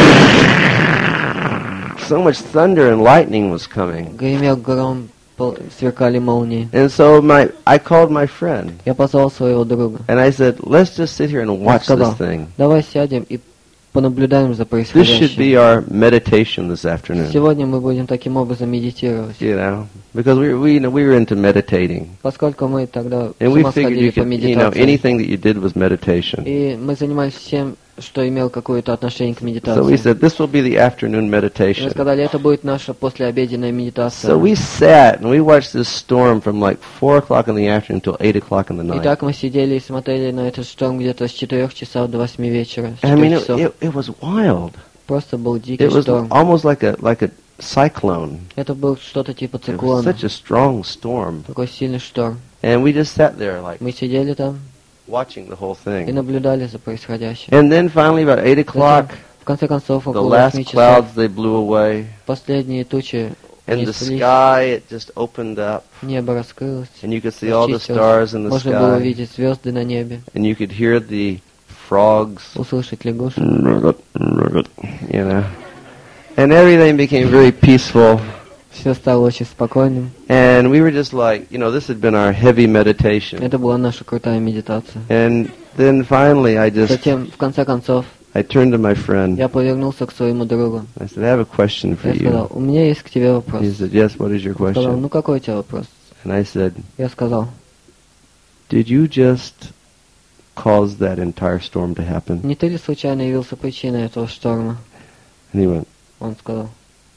So much thunder and lightning was coming. Гремел гром, пол- сверкали молнии. And so my I called my friend Я позвал своего друга. and I said, "Let's just sit here and watch this сказал, thing. давай сядем и понаблюдаем за This should be происходящим. our meditation this afternoon." Сегодня мы будем таким образом медитировать. You know, because we we you know, we were into meditating, Поскольку мы тогда с and we ума figured сходили you по could, you know, медитации. anything that you did was meditation. И мы занимались всем, что имел какое-то отношение к So we медитации. said this will be the afternoon И мы meditation. сказали, это будет наша послеобеденная медитация. So we sat and we watched this storm from like four o'clock in the afternoon until eight o'clock in the night. Итак, мы сидели и смотрели на этот шторм где-то с четырех часов до восьми вечера. С I mean, четырех it, часов. it, it was wild. Просто был дикий It was шторм. almost like a like a cyclone. Это был что-то типа It was циклона. such a strong storm, Такой сильный шторм. and we just sat there like Мы сидели там watching the whole и thing. наблюдали за происходящим. And then finally, about eight o'clock, В конце концов, the около last восьми часов, clouds they blew away, последние тучи and the унеслись, sky it just opened up, небо раскрылось, and you could see all the расчистилось. stars in the Можно было sky, увидеть звезды на небе, and you could hear the frogs, услышать лягушек. you know, and everything became very peaceful. Все стало очень спокойным. And we were just like, you know, this had been our heavy meditation. Это была наша крутая медитация. And then finally, I just Затем, в конце концов, I turned to my friend. я повернулся к своему другу. I said, I have a question for Я сказал, you. у меня есть к тебе вопрос. He said, yes, what is your Он сказал, question? ну какой у тебя вопрос? And I said, Я сказал, did you just cause that entire storm to happen? не ты ли случайно явился причиной этого шторма? And he went, Он сказал,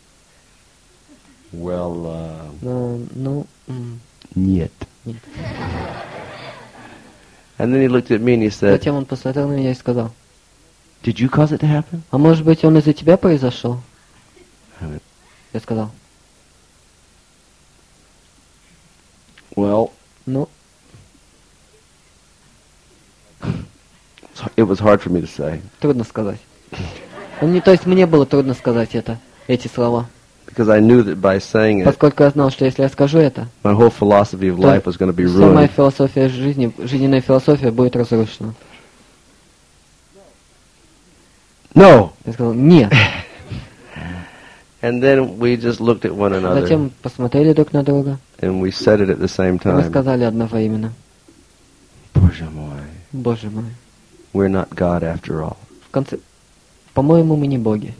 well, uh, ну, ну, м, нет. нет. And then he looked at me and he said, Затем он посмотрел на меня и сказал, did you cause it to happen? а может быть он из-за тебя произошел? I went, Я сказал, well, ну, it was hard for me to say трудно сказать. Ну, не, то есть мне было трудно сказать это, эти слова. because I knew that by saying it, Поскольку я знал, что если я скажу это, my whole philosophy of то life was going to be вся моя ruined. философия жизни, жизненная философия будет разрушена. No. Я сказал, нет. And then we just looked at one another Затем посмотрели друг на друга, and we said it at the same и мы time. сказали одновременно, Боже мой, Боже мой, we're not God after all. в конце, по-моему, мы не боги.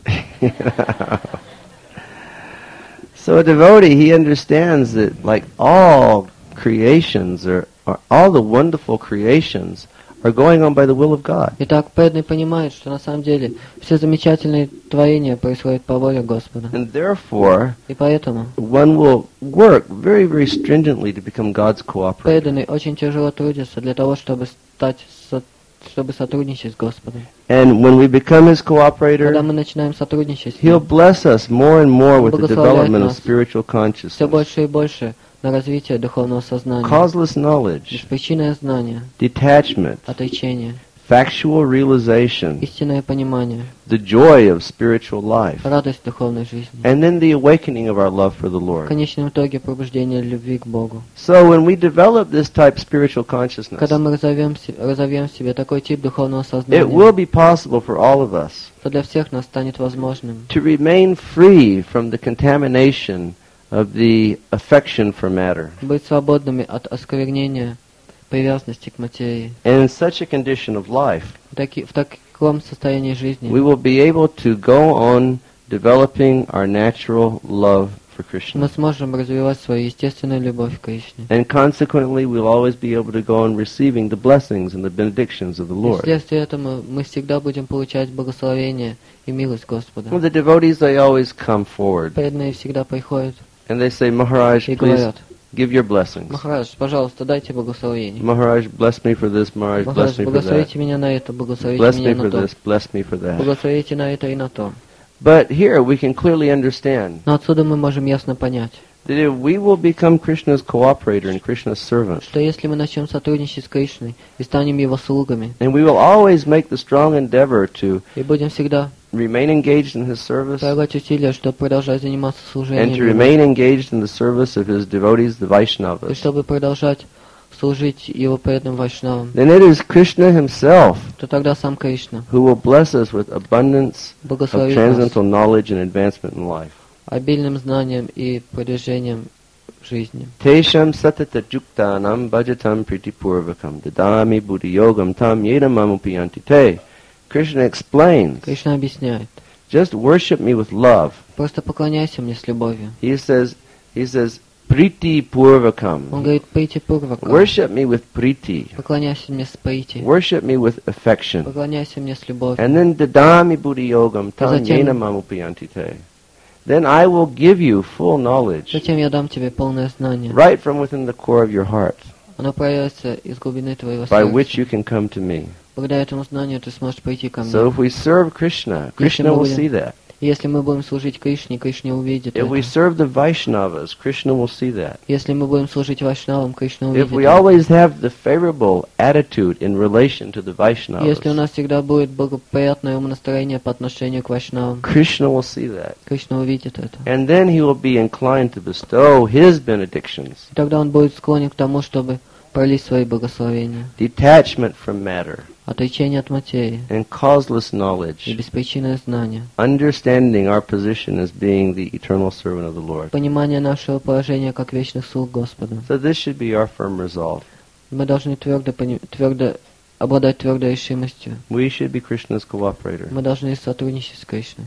So a devotee, he understands that like all creations, or, or all the wonderful creations, are going on by the will of God. Итак, преданный понимает, что на самом деле все замечательные творения происходят по воле Господа. And therefore, И поэтому one will work very, very stringently to become God's cooperator. преданный очень тяжело трудится для того, чтобы стать, со- чтобы сотрудничать с Господом. And when we become His Когда cooperator, мы начинаем сотрудничать с He'll Ним, bless us more and more with the Благословляет development of нас. spiritual все consciousness, больше и больше на развитие духовного сознания, causeless knowledge, беспричинное знание, detachment, отречение, factual realization, истинное понимание, the joy of spiritual life, радость духовной жизни. and then the awakening of our love for the В Lord. конечном итоге пробуждение любви к Богу. So when we develop this type of spiritual consciousness, Когда мы разовьем, се- разовьем в себе такой тип духовного it will сознания, be possible for all of us то для всех нас станет возможным to remain free from the contamination of the affection for matter. быть свободными от осквернения привязанности к материи. And in such a condition of life, В, таки- в таком состоянии жизни we will be able to go on developing our natural love for Krishna. мы сможем развивать свою естественную любовь к Кришне. And consequently, we'll always be able to go on receiving the blessings and the benedictions of the И Lord. вследствие этого мы всегда будем получать благословение и милость Господа. Well, the devotees, they always come forward Преданные всегда приходят and they say, Maharaj, и please говорят: give your blessings. Махарадж, пожалуйста, дайте благословение. Maharaj, bless me for this. Maharaj, Махарадж, bless me for that. благословите меня на это, благословите Bless меня me for на то, this. Bless me for that. благословите на это и на то. But here we can clearly understand Но отсюда мы можем ясно понять, that if we will become Krishna's cooperator and Krishna's servant, что если мы начнем сотрудничать с Кришной и станем Его слугами, and we will always make the strong endeavor to и будем всегда remain engaged in His service прилагать усилия, чтобы продолжать заниматься and to служением Его, remain engaged in the service of His devotees, the и Vaishnavas, чтобы продолжать служить Его преданным вайшнавам, then it is Krishna Himself то тогда сам Кришна who will bless us with abundance of благословит нас transcendental knowledge and advancement in life. обильным знанием и продвижением в жизни. Tesham satata juktanam bhajatam pritipurvakam dadami buddhi yogam tam yedamam upiyanti te. Krishna explains, Кришна объясняет: just worship me with love. просто поклоняйся мне с любовью. He says, he says, priti purvakam. Он говорит: прити пурвака, Worship me with priti. поклоняйся мне с прити, Worship me with affection. поклоняйся мне с любовью. And then dadami buddhi yogam tam Затем- yedamam upiyanti te. Then I will give you full knowledge Затем я дам тебе полное знание. right from within the core of your heart, Оно проявится из глубины твоего by which сердца. you can come to me. Благодаря этому знанию ты сможешь прийти ко мне. So if we serve Krishna, Krishna will see that. И если мы будем служить Кришне, Кришна увидит If we это. serve the Vaishnavas, Krishna will see that. Если мы будем служить Вайшнавам, Кришна If увидит we это. always have the favorable attitude in relation to the Если у Vaishnavas, нас всегда будет благоприятное умонастроение по отношению к Вайшнавам, Krishna will see that. Кришна увидит это. And then he will be inclined to bestow his benedictions, И тогда он будет склонен к тому, чтобы пролить свои благословения. detachment from matter, Отречение от материи and causeless и knowledge, беспричинное знание. understanding our position as being the eternal servant of the Lord. Понимание нашего положения как вечных слуг Господа. So this should be our firm resolve. Мы должны твердо, пони- твердо обладать твердой решимостью. We should be Krishna's cooperator. Мы должны сотрудничать с Кришной.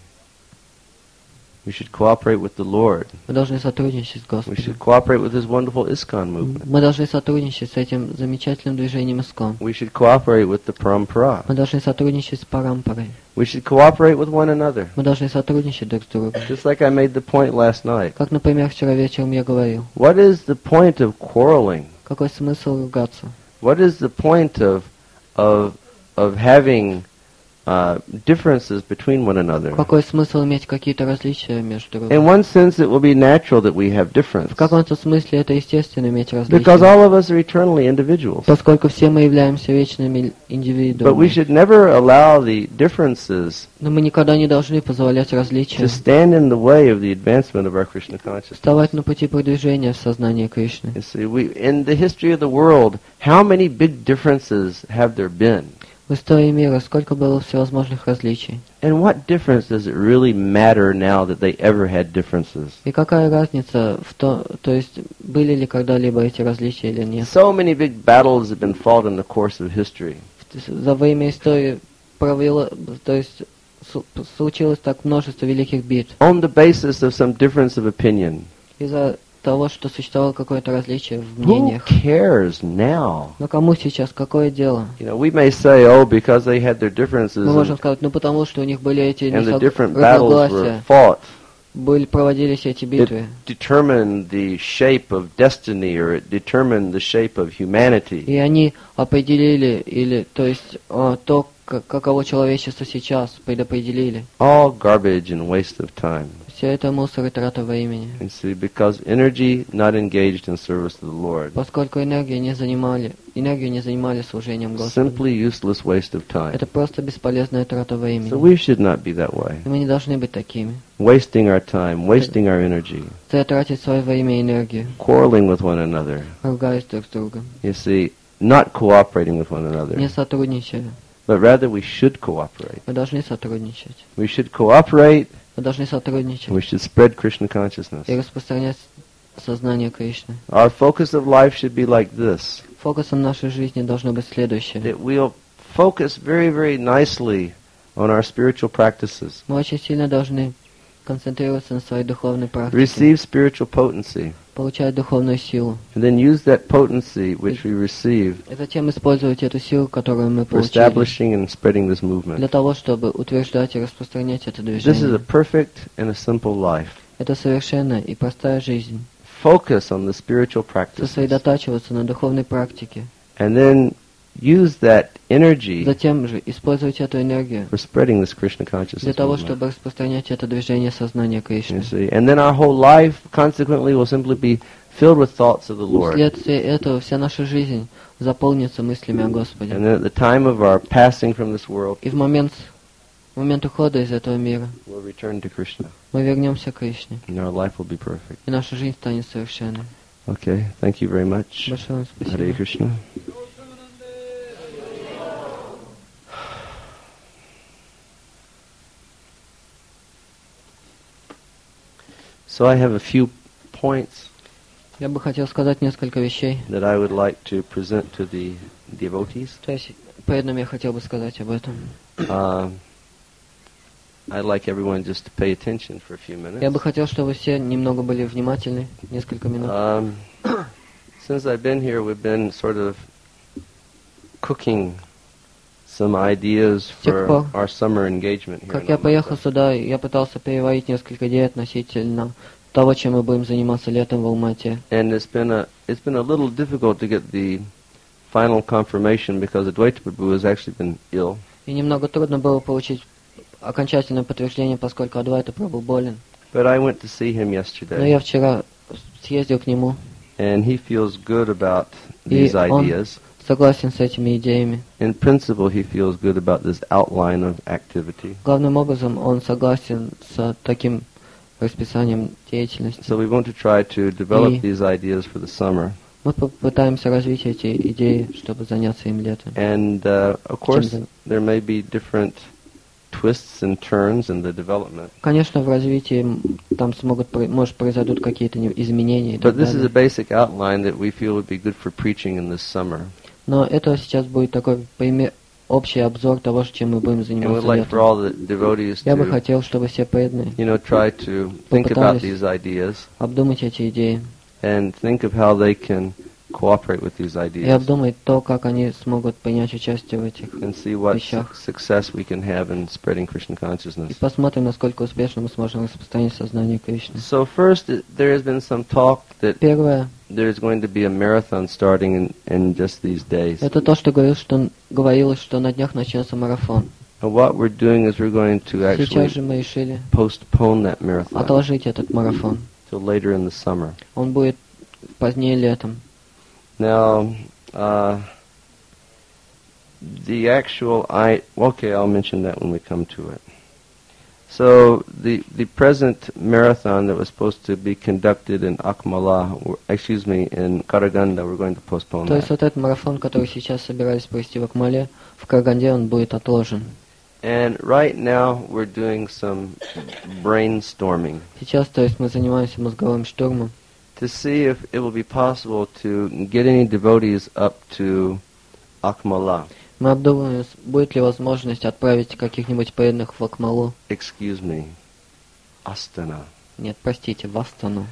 We should cooperate with the Lord. Мы должны сотрудничать с We Господом. should cooperate with his wonderful ISKCON movement. Мы должны сотрудничать с этим замечательным движением Искон. We should cooperate with the Parampara. Мы должны сотрудничать с Парампарой. We should cooperate with one another. Мы должны сотрудничать друг с другом. Just like I made the point last night. Как, например, вчера вечером я говорил. What is the point of quarreling? Какой смысл ругаться? What is the point of of of having uh, differences between one another? Какой смысл иметь какие-то различия между In другом? one sense, it will be natural that we have В difference, каком-то смысле это естественно иметь because различия, all of us are eternally individuals. поскольку все мы являемся вечными But we индивидуумами. should never allow the differences Но мы никогда не должны позволять to различиям stand in the way of the advancement of our Krishna consciousness. вставать на пути продвижения в сознании Кришны. You see, we, in the history of the world, how many big differences have there been? В истории мира сколько было всевозможных различий. And what difference does it really matter now that they ever had differences? И какая разница в том, то есть были ли когда-либо эти различия или нет? So many big battles have been fought in the course of history. За время истории провело, то есть су- случилось так множество великих битв. On the basis of some difference of opinion. Из-за того, что существовало какое-то различие в Who мнениях. cares now? Но кому сейчас какое дело? You know, we may say, oh, because they had their differences Мы можем and, сказать, ну потому что у них были эти and the несог- different battles were разногласия, fought, были, проводились эти битвы. it determined the shape of destiny, or it determined the shape of humanity. И они определили, или, то есть, а, то, к- каково человечество сейчас, предопределили. All garbage and waste of time. Все это мусор и трата времени. And see, because energy not engaged in service to the Lord, Поскольку энергию не занимали, энергию не занимали служением Господу. simply useless waste of time. Это просто бесполезная трата времени. So we should not be that way. И мы не должны быть такими. Wasting our time, wasting our energy, Зря тратить свое время и энергию, quarreling with one another. ругаясь друг с другом, You see, not cooperating with one another. не сотрудничая. But rather we should cooperate. Мы должны сотрудничать. We should cooperate, Мы должны сотрудничать we should spread Krishna и consciousness. распространять сознание Кришны. Our focus of life should be like this, Фокусом нашей жизни должно быть следующее. that we'll focus very, very nicely on our spiritual practices, Мы очень сильно должны концентрироваться на своей духовной практике, receive spiritual potency, получать духовную силу, and then use that potency which we receive и затем использовать эту силу, которую мы for получили, establishing and spreading this movement. для того, чтобы утверждать и распространять это This is a движение. perfect and a simple life. Это совершенная и простая жизнь. Focus on the spiritual practices, Сосредотачиваться на духовной практике. and then use that energy Затем же использовать эту энергию for spreading this Krishna для consciousness того, movement. чтобы распространять это движение сознания You Кришны. see, and then our whole life, consequently, will simply be filled with thoughts of the Lord. Вследствие этого вся наша жизнь заполнится мыслями о Господе. And then at the time of our passing from this world, И в момент, в момент ухода из этого мира we'll return to Krishna, мы вернемся к Кришне, and our life will be perfect. и наша жизнь станет совершенной. Okay, thank you very much. Большое вам Hare спасибо. Krishna. So I have a few points Я бы хотел сказать несколько вещей. that I would like to present to the devotees. То есть, преданным я хотел бы сказать об этом. Um, I'd like everyone just to pay attention for a few Я бы minutes. хотел, чтобы все немного были внимательны, несколько минут. Um, since I've been here, we've been sort of cooking some ideas for пор, our summer engagement here. Как in я поехал Almaty. сюда, я пытался переварить несколько идей относительно того, чем мы будем заниматься летом в Алмате. And it's been a it's been a little difficult to get the final confirmation because Advaita Prabhu has actually been ill. И немного трудно было получить окончательное подтверждение, поскольку Адвайта Прабху болен. But I went to see him Но yesterday, я вчера съездил к нему, and he feels good about и these он ideas. согласен с этими идеями. In principle, he feels good about this outline of activity. Главным образом, он согласен с таким расписанием деятельности. So we want to try to develop И- these ideas for the summer. Мы попытаемся развить эти идеи, чтобы заняться им летом. And uh, of course, Чем there may be different twists and turns in the development. Конечно, в развитии м, там смогут, про- может, произойдут какие-то не- изменения и так But this is a далее. basic outline that we feel would be good for preaching in this summer. Но это сейчас будет такой пример, общий обзор того, чем мы будем And we'd заниматься like for летом. all the devotees Я бы to, хотел, чтобы все преданные you know, try to think about Попытались. these ideas обдумать эти идеи and think of how they can cooperate with these и ideas обдумать то, как они смогут принять участие в этих. and see what вещах. su- success we can have in spreading Krishna И consciousness. посмотрим, насколько успешно мы сможем распространить сознание Кришны. So first, it- there has been some talk that Первое, there's going to be a marathon starting in, in just these days. это то, что говорил, что говорилось, что на днях начнется марафон. And what we're doing is we're going to Сейчас actually же мы решили postpone that marathon отложить этот марафон. till later in the summer. Он будет позднее летом. Now, uh, the actual I okay, I'll mention that when we come to it. So the the present marathon that was supposed to be conducted in Akmala, or, excuse me, in Karaganda, we're going to postpone То есть that. вот этот марафон, который сейчас собирались провести в Акмале, в Караганде, он будет отложен. And right now we're doing some brainstorming Сейчас, то есть, мы занимаемся мозговым штурмом, to see if it will be possible to get any devotees up to Akmala. мы обдумываем, будет ли возможность отправить каких-нибудь преданных в Акмалу. Excuse me, Astana, Нет, простите, в Астану.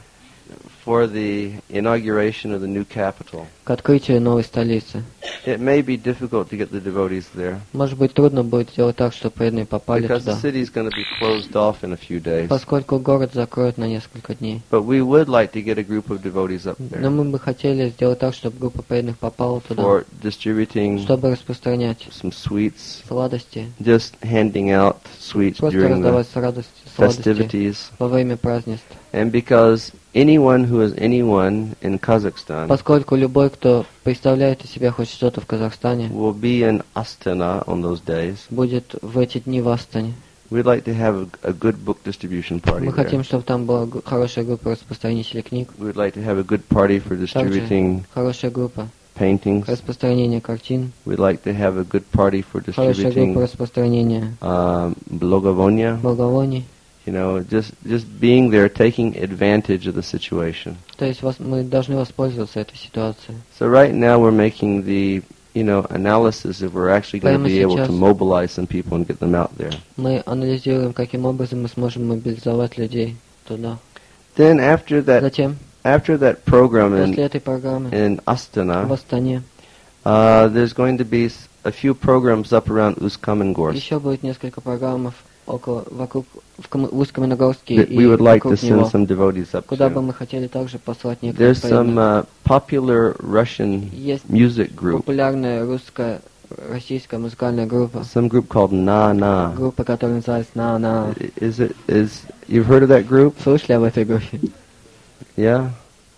for the inauguration of the new capital. К открытию новой столицы. It may be difficult to get the devotees there Может быть, трудно будет сделать так, чтобы преданные попали because the туда, city is going to be closed off in a few days. поскольку город закроют на несколько дней. But we would like to get a group of devotees up Но there мы бы хотели сделать так, чтобы группа преданных попала туда, for distributing чтобы распространять some sweets, сладости, just handing out sweets просто during the раздавать сладости, сладости festivities. во время празднеств. And because anyone who is anyone in Kazakhstan Поскольку любой, кто представляет из себя хоть что-то в Казахстане, will be in Astana on those days, будет в эти дни в Астане. we'd like to have a, a good book distribution party Мы хотим, there. чтобы там была г- хорошая группа распространителей книг, We'd like to have a good party for distributing хорошая группа paintings. распространения картин, We'd like to have a good party for хорошая группа distributing распространения um, благовония. благовоний. You know, just just being there, taking advantage of the situation. То есть вос- мы должны воспользоваться этой ситуацией. So right now we're making the, you know, analysis if we're actually going to Прямо be able to сейчас. mobilize some people and get them out there. Мы анализируем, каким образом мы сможем мобилизовать людей туда. Then after that, Затем, after that program in после этой программы in в Astana, Астане uh, there's going to be s- a few programs up around Uskamengorsk еще будет несколько программ около, вокруг, в, Кам- в Усть-Каменогорске that и we would like to вокруг send него, some devotees up куда бы to. мы хотели также послать некоторых There's some преданных. uh, popular Russian Есть music group, популярная русская, российская музыкальная группа, some group called Na Na. группа, которая называется «На-на». Is it is you've heard of that group? Слышали об этой группе? Yeah.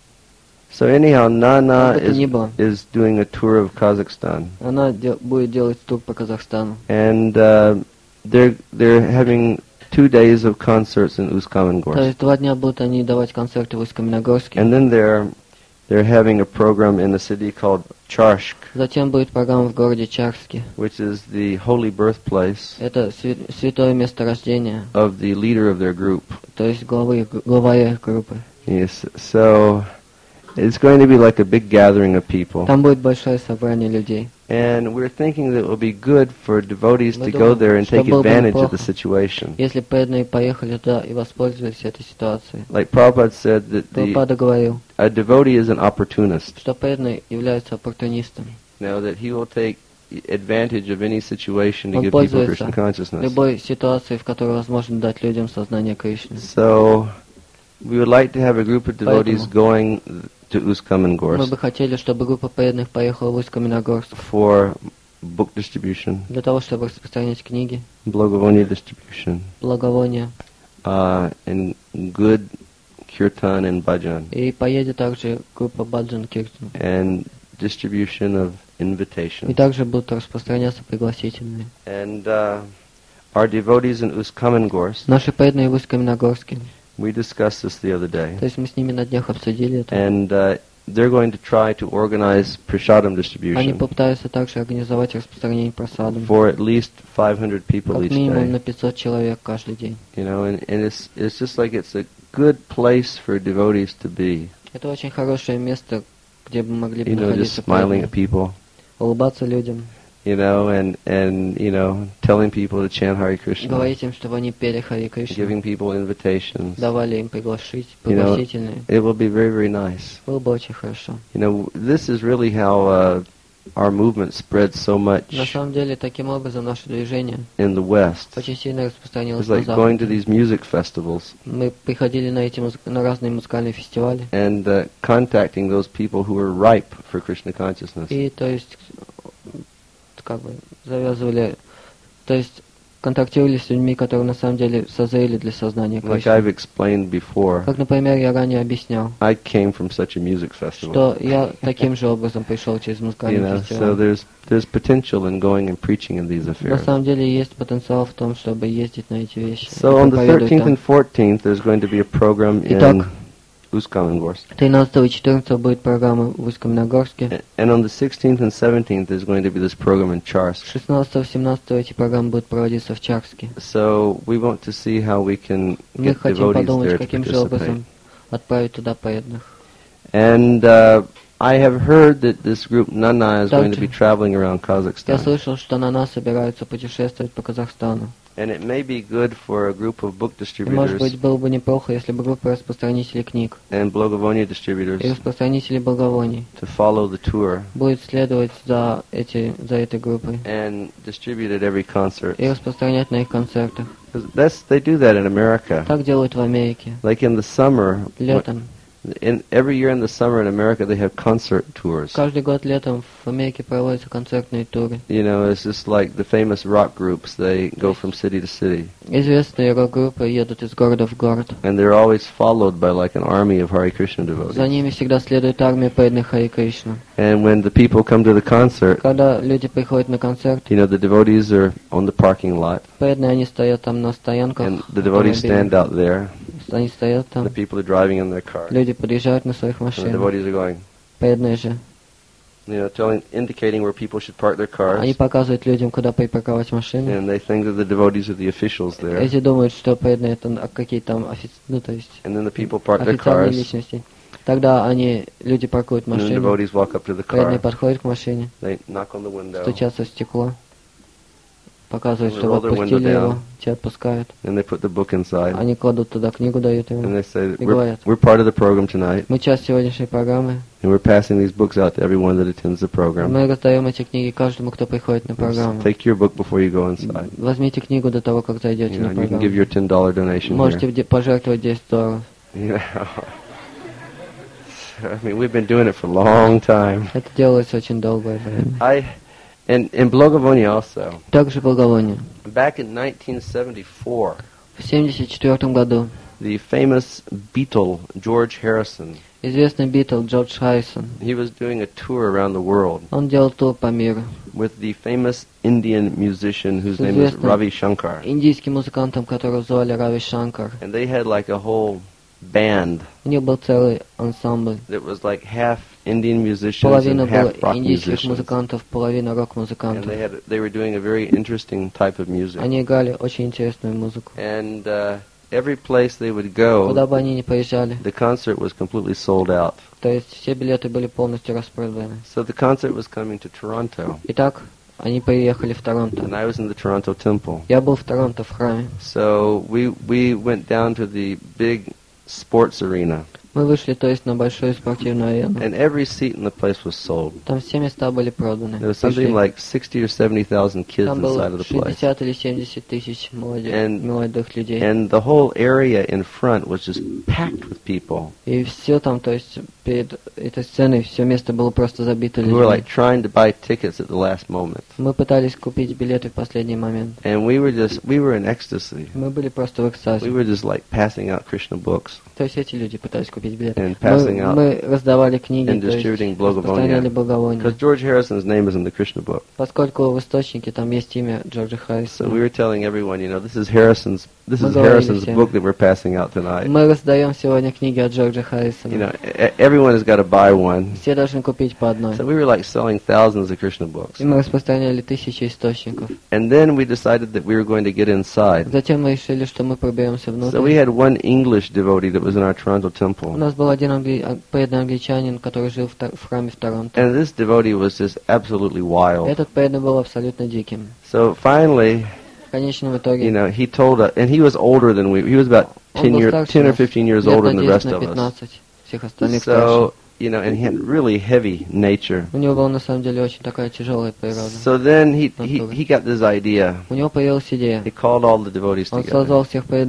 So anyhow, Na Na Как бы то ни is было, is doing a tour of Kazakhstan, она де- будет делать тур по Казахстану. and uh, they're they're having two days of concerts in То Usk-Kamengorsk, есть два дня будут они давать концерты в Усть-Каменогорске. and then they're they're having a program in a city called Charshk, Затем будет программа в городе Чарске. which is the holy birthplace Это сви- святое место рождения, of the leader of their group. то есть главы, глава их группы. Yes, so it's going to be like a big gathering of people, Там будет большое собрание людей. and we're thinking that it will be good for devotees Мы to go думаем, there and что take было бы advantage of неплохо, the situation. если преданные поехали туда и воспользовались этой ситуацией. Like Prabhupada said that the Прабхупада говорил, a devotee is an opportunist. что преданные являются оппортунистом. Now that he will take advantage of any situation to Он give people пользуется Krishna consciousness. любой ситуацией, в которой возможно дать людям сознание Кришны. So we would like to have a group of devotees Поэтому going to мы Usk-Kamengorsk бы хотели, чтобы группа преданных поехала в Усть-Каменогорск for book distribution, для того, чтобы распространять книги, Blagovanya distribution, благовония. uh, and good kirtan and bhajan, И поедет также группа Баджан Киртан. and distribution of И invitations. также будут распространяться пригласительные. And uh, our devotees in Usk-Kamengorsk, Наши преданные в Усть-Каменогорске, we discussed this the other day, то есть мы с ними на днях обсудили это. and uh, they're going to try to organize prasadam Они distribution попытаются также организовать распространение просадом. for at least five hundred people Как each минимум day. на пятьсот человек каждый день. You know, and, and it's it's just like it's a good place for devotees to be. Это очень хорошее место, где бы могли бы You know, находиться just smiling преданные. at people. Улыбаться людям, You know, and and you know, telling people to chant Hare Krishna, говорить им, чтобы они пели Хари Кришна, giving people invitations. давали им приглашить, You know, пригласительные. it will be very very nice. Было бы очень хорошо. You know, this is really how uh, our movement spread so much На самом деле, таким образом, наше движение in the West. очень сильно распространилось It's на like going to Западе. these music festivals Мы приходили на эти музы- на разные музыкальные фестивали, and uh, contacting those people who are ripe for Krishna consciousness. и, то есть, как бы, завязывали, то есть, контактировали с людьми, которые на самом деле созрели для сознания Like Кришны. I've explained before, Как, например, я ранее объяснял, I came from such a music festival. что я таким же образом пришел через You музыкальный know, so фестиваль. there's there's potential in going and preaching in these На affairs. самом деле есть потенциал в том, чтобы ездить на эти вещи. и So on the проповедовать thirteenth там. and fourteenth, there's going to be a program in Итак, Usk-Kamengorsk. тринадцатого и четырнадцатого будет программа в Усть-Каменогорске. And on the sixteenth and seventeenth, there's going to be this program in Charsk. шестнадцатого семнадцатого эти программы будут проводиться в Чарске. So we want to see how we can Мы get хотим devotees подумать, there to каким же participate. образом отправить туда преданных. And uh, I have heard that this group Nana is going to be Также traveling around я Kazakhstan. слышал, что на нас собираются путешествовать по Казахстану. And it may be good for a group of book И, может distributors быть, было бы неплохо, если бы группа распространителей книг and Blogovonia и distributors распространителей благовоний to follow the tour будет следовать за, эти, за этой группой and distribute at every concert. и распространять на их концертах. 'Cause that's, they do that in America. Так делают в Америке. Like in the summer, Летом. in every year in the summer in America they have concert tours. Каждый год летом в Америке проводятся концертные туры. You know, it's just like the famous rock groups. They go from city to city, Известные рок-группы едут из города в город. and they're always followed by like an army of Hare Krishna За devotees. ними всегда следует армия преданных Хари Кришна. And when the people come to the concert, Когда люди приходят на концерт, you know, the devotees are on the parking lot, преданные они стоят там на стоянках and the devotees stand автомобилей. out there. Они стоят The там, people are driving in their cars, and люди подъезжают на своих the машинах. devotees are going, Преданные же, you know, telling, indicating where people should park their cars, они показывают людям, куда припарковать машины. and they think that the devotees are the officials there. Эти думают, что преданные это а какие там офици... ну, то есть And then the people park their официальные cars, личности. Тогда они, люди паркуют and then the машину, devotees walk up to the преданные car, подходят к машине, they knock on the window, стучатся в стекло, показывают, They что roll вы their window отпустили его, down. те отпускают. and they put the book inside, Они кладут туда книгу, дают and ему. they say, that И we're, говорят, we're part of the program tonight, мы часть сегодняшней программы, and we're passing these books out to everyone that attends the program. мы раздаем эти книги каждому, кто приходит на So программу. take your book before you go inside. Возьмите книгу до того, как зайдете You на know, you can give программу. your ten dollar donation Можете here. вде- пожертвовать десять долларов. You know. I mean, we've been doing it for a long time. Это делается очень долгое время. I, and in Blogovonia also, Также благовоние. back in nineteen seventy-four, В семьдесят четвёртом году the famous Beatle George Harrison, известный Битл Джордж Харрисон, he was doing a tour around the world он делал тур по миру. with the famous Indian musician whose name is Известный Ravi Shankar. индийским музыкантом, которого звали Рави Шанкар. And they had like a whole band У них был целый ансамбль. that was like half Indian musicians Половина and было half rock индийских musicians. музыкантов, половина And рок-музыкантов. they had they were doing a very interesting type of music. Они играли очень интересную музыку. And uh, every place they would go, Куда бы они ни поезжали, the concert was completely sold out. то есть все билеты были полностью распроданы. So the concert was coming to Toronto, Итак, они приехали в Торонто. and I was in the Toronto Temple. Я был в Торонто в храме. So we we went down to the big sports arena, Мы вышли, то есть, на большую спортивную арену. and every seat in the place was sold. Там все места были проданы. There was something Пришли. like sixty or seventy thousand kids Там inside было of the place, шестьдесят или семьдесят тысяч молоде- And- молодых людей. and the whole area in front was just packed with people И все там, то есть, перед этой сценой все место было просто забито who were like людьми. trying to buy tickets at the last moment. Мы пытались купить билеты в последний момент. And we were just we were in ecstasy. Мы были просто в We экстазе. were just like passing out Krishna books То есть эти люди пытались купить билеты. and Мы, passing out мы раздавали книги, and то есть distributing распространяли Благовония. благовония. Because George Harrison's name is in the Krishna book. Поскольку в источнике там есть имя Джорджа So we Харрисона. were telling everyone, you know, this is Harrison's this Мы is говорили Harrison's всем. book that we're passing out tonight. Мы раздаем сегодня книги от Джорджа Харрисона. You know, e- everyone has got to buy one. Все должны купить по одной. So we were like selling thousands of Krishna books. И мы распространяли тысячи источников. And then we decided that we were going to get inside. Затем мы решили, что мы проберемся So we внутрь. had one English devotee that was in our Toronto У temple. нас был один англи... а- преданный англичанин, который жил в, Тор- в храме в Торонто. And this devotee was just absolutely wild. Этот преданный был абсолютно диким. So finally, В конечном you итоге know, he told us, and he was older than we. He was about он ten, был year, старше ten or нас, fifteen years лет older на than the десять, rest на of us. пятнадцать. Всех остальных старше. So, you know, and he had really heavy nature. У него была на самом деле очень такая тяжелая природа. So then he, he, he got this idea. У него появилась идея. He called all the devotees Он together. созвал всех преданных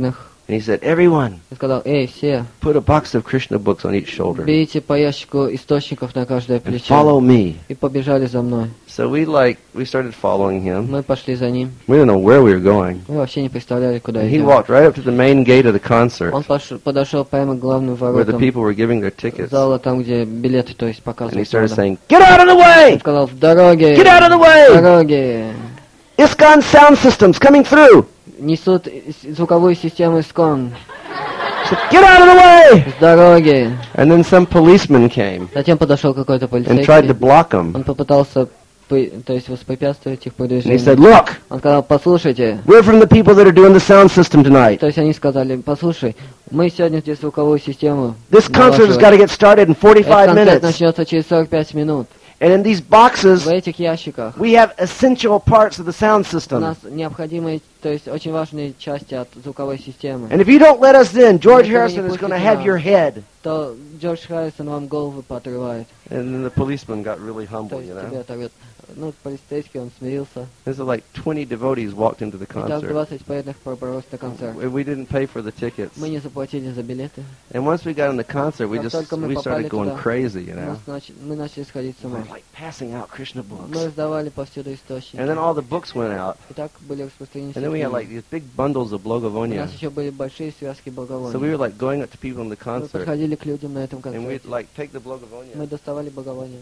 And he said, everyone, И сказал: эй, все, put a box of Krishna books on each shoulder берите по ящику источников на каждое and follow плечо. me. И побежали за мной. So we like, we started following him. Мы пошли за ним. We didn't know where we were going. Мы вообще не представляли, куда And he идем. walked right up to the main gate of the concert Он пош- подошел прямо к главным where the воротам people were giving their tickets. зала, там, где билеты, то есть, And he показывают. started народу. saying, get out of the Он way! сказал: в дороге! Get out of the В way! дороге! ISKCON sound system's coming through! Несут с- звуковую систему ИСКОН. He said, get out of the way! С дороги! And then some policeman came Затем подошел какой-то and tried to полицейский. block him. Он попытался, пы- то есть, воспрепятствовать их And he продвижению. said, look, Он сказал: послушайте. we're from the people that are doing the sound system tonight. То есть они сказали: послушай, мы сегодня здесь звуковую систему This concert has got to налаживаем. get started in Этот forty-five концерт minutes. начнется через сорок пять минут. And in these В boxes, этих ящиках we have essential parts of the sound у system. нас необходимые, то есть очень важные части от звуковой системы. And if you don't let us in, George Если вы Harrison не is going to пустите have нас, your head. то Джордж Харрисон вам голову поотрывает. And then the policeman got really То humble, есть you тебя know. оторвет. Ну, полицейский, он смирился. There's like twenty devotees walked into the И так concert. двадцать преданных пробралось на концерт. We we didn't pay for the tickets. Мы не заплатили за билеты. And once we got in the concert, we Как just только мы we started попали going туда, crazy, you У know. нас нач- Мы начали сходить с We ума. were like passing out Krishna Мы books. раздавали повсюду источники. And then all the books went out. И так были распространены все And then we had like книги. these big bundles of У Blogovonia. нас еще были большие связки So we благовоний. were like going up to people in the Мы concert. подходили к людям на этом And we'd концерте. like take the Blogovonia Мы доставали благовония.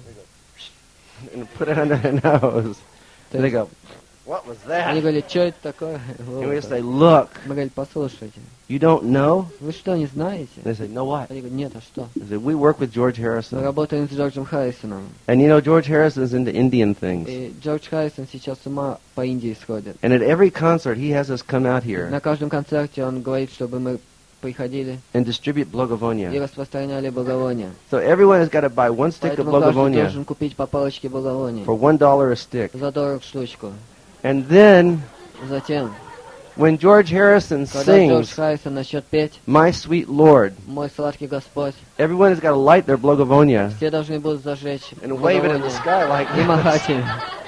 and put it under their nose. То And they есть go, what was Они that? говорили: что это такое? And we Вот just say, это. look, Мы говорили: послушайте, you don't know? вы что, не знаете? And they say, no what? Они говорят: нет, а что? They say, we work with George Мы Harrison. работаем с Джорджем Харрисоном. And you know, George Harrison's into Indian things. И Джордж Харрисон сейчас с ума по Индии сходит. And at every concert, he has us come out here На каждом концерте он говорит, чтобы мы приходили and distribute и Blogovonia. распространяли благовония. So everyone has got to buy one stick of Поэтому каждый Blogovonia должен купить по палочке благовоний. for one dollar a stick. За дорог штучку. And then, Затем, when George Harrison когда Джордж sings, Харрисон начнет петь My Sweet Lord, «Мой сладкий Господь», everyone has got to light their Blogovonia все должны будут зажечь and wave it in the благовония sky like и махать им.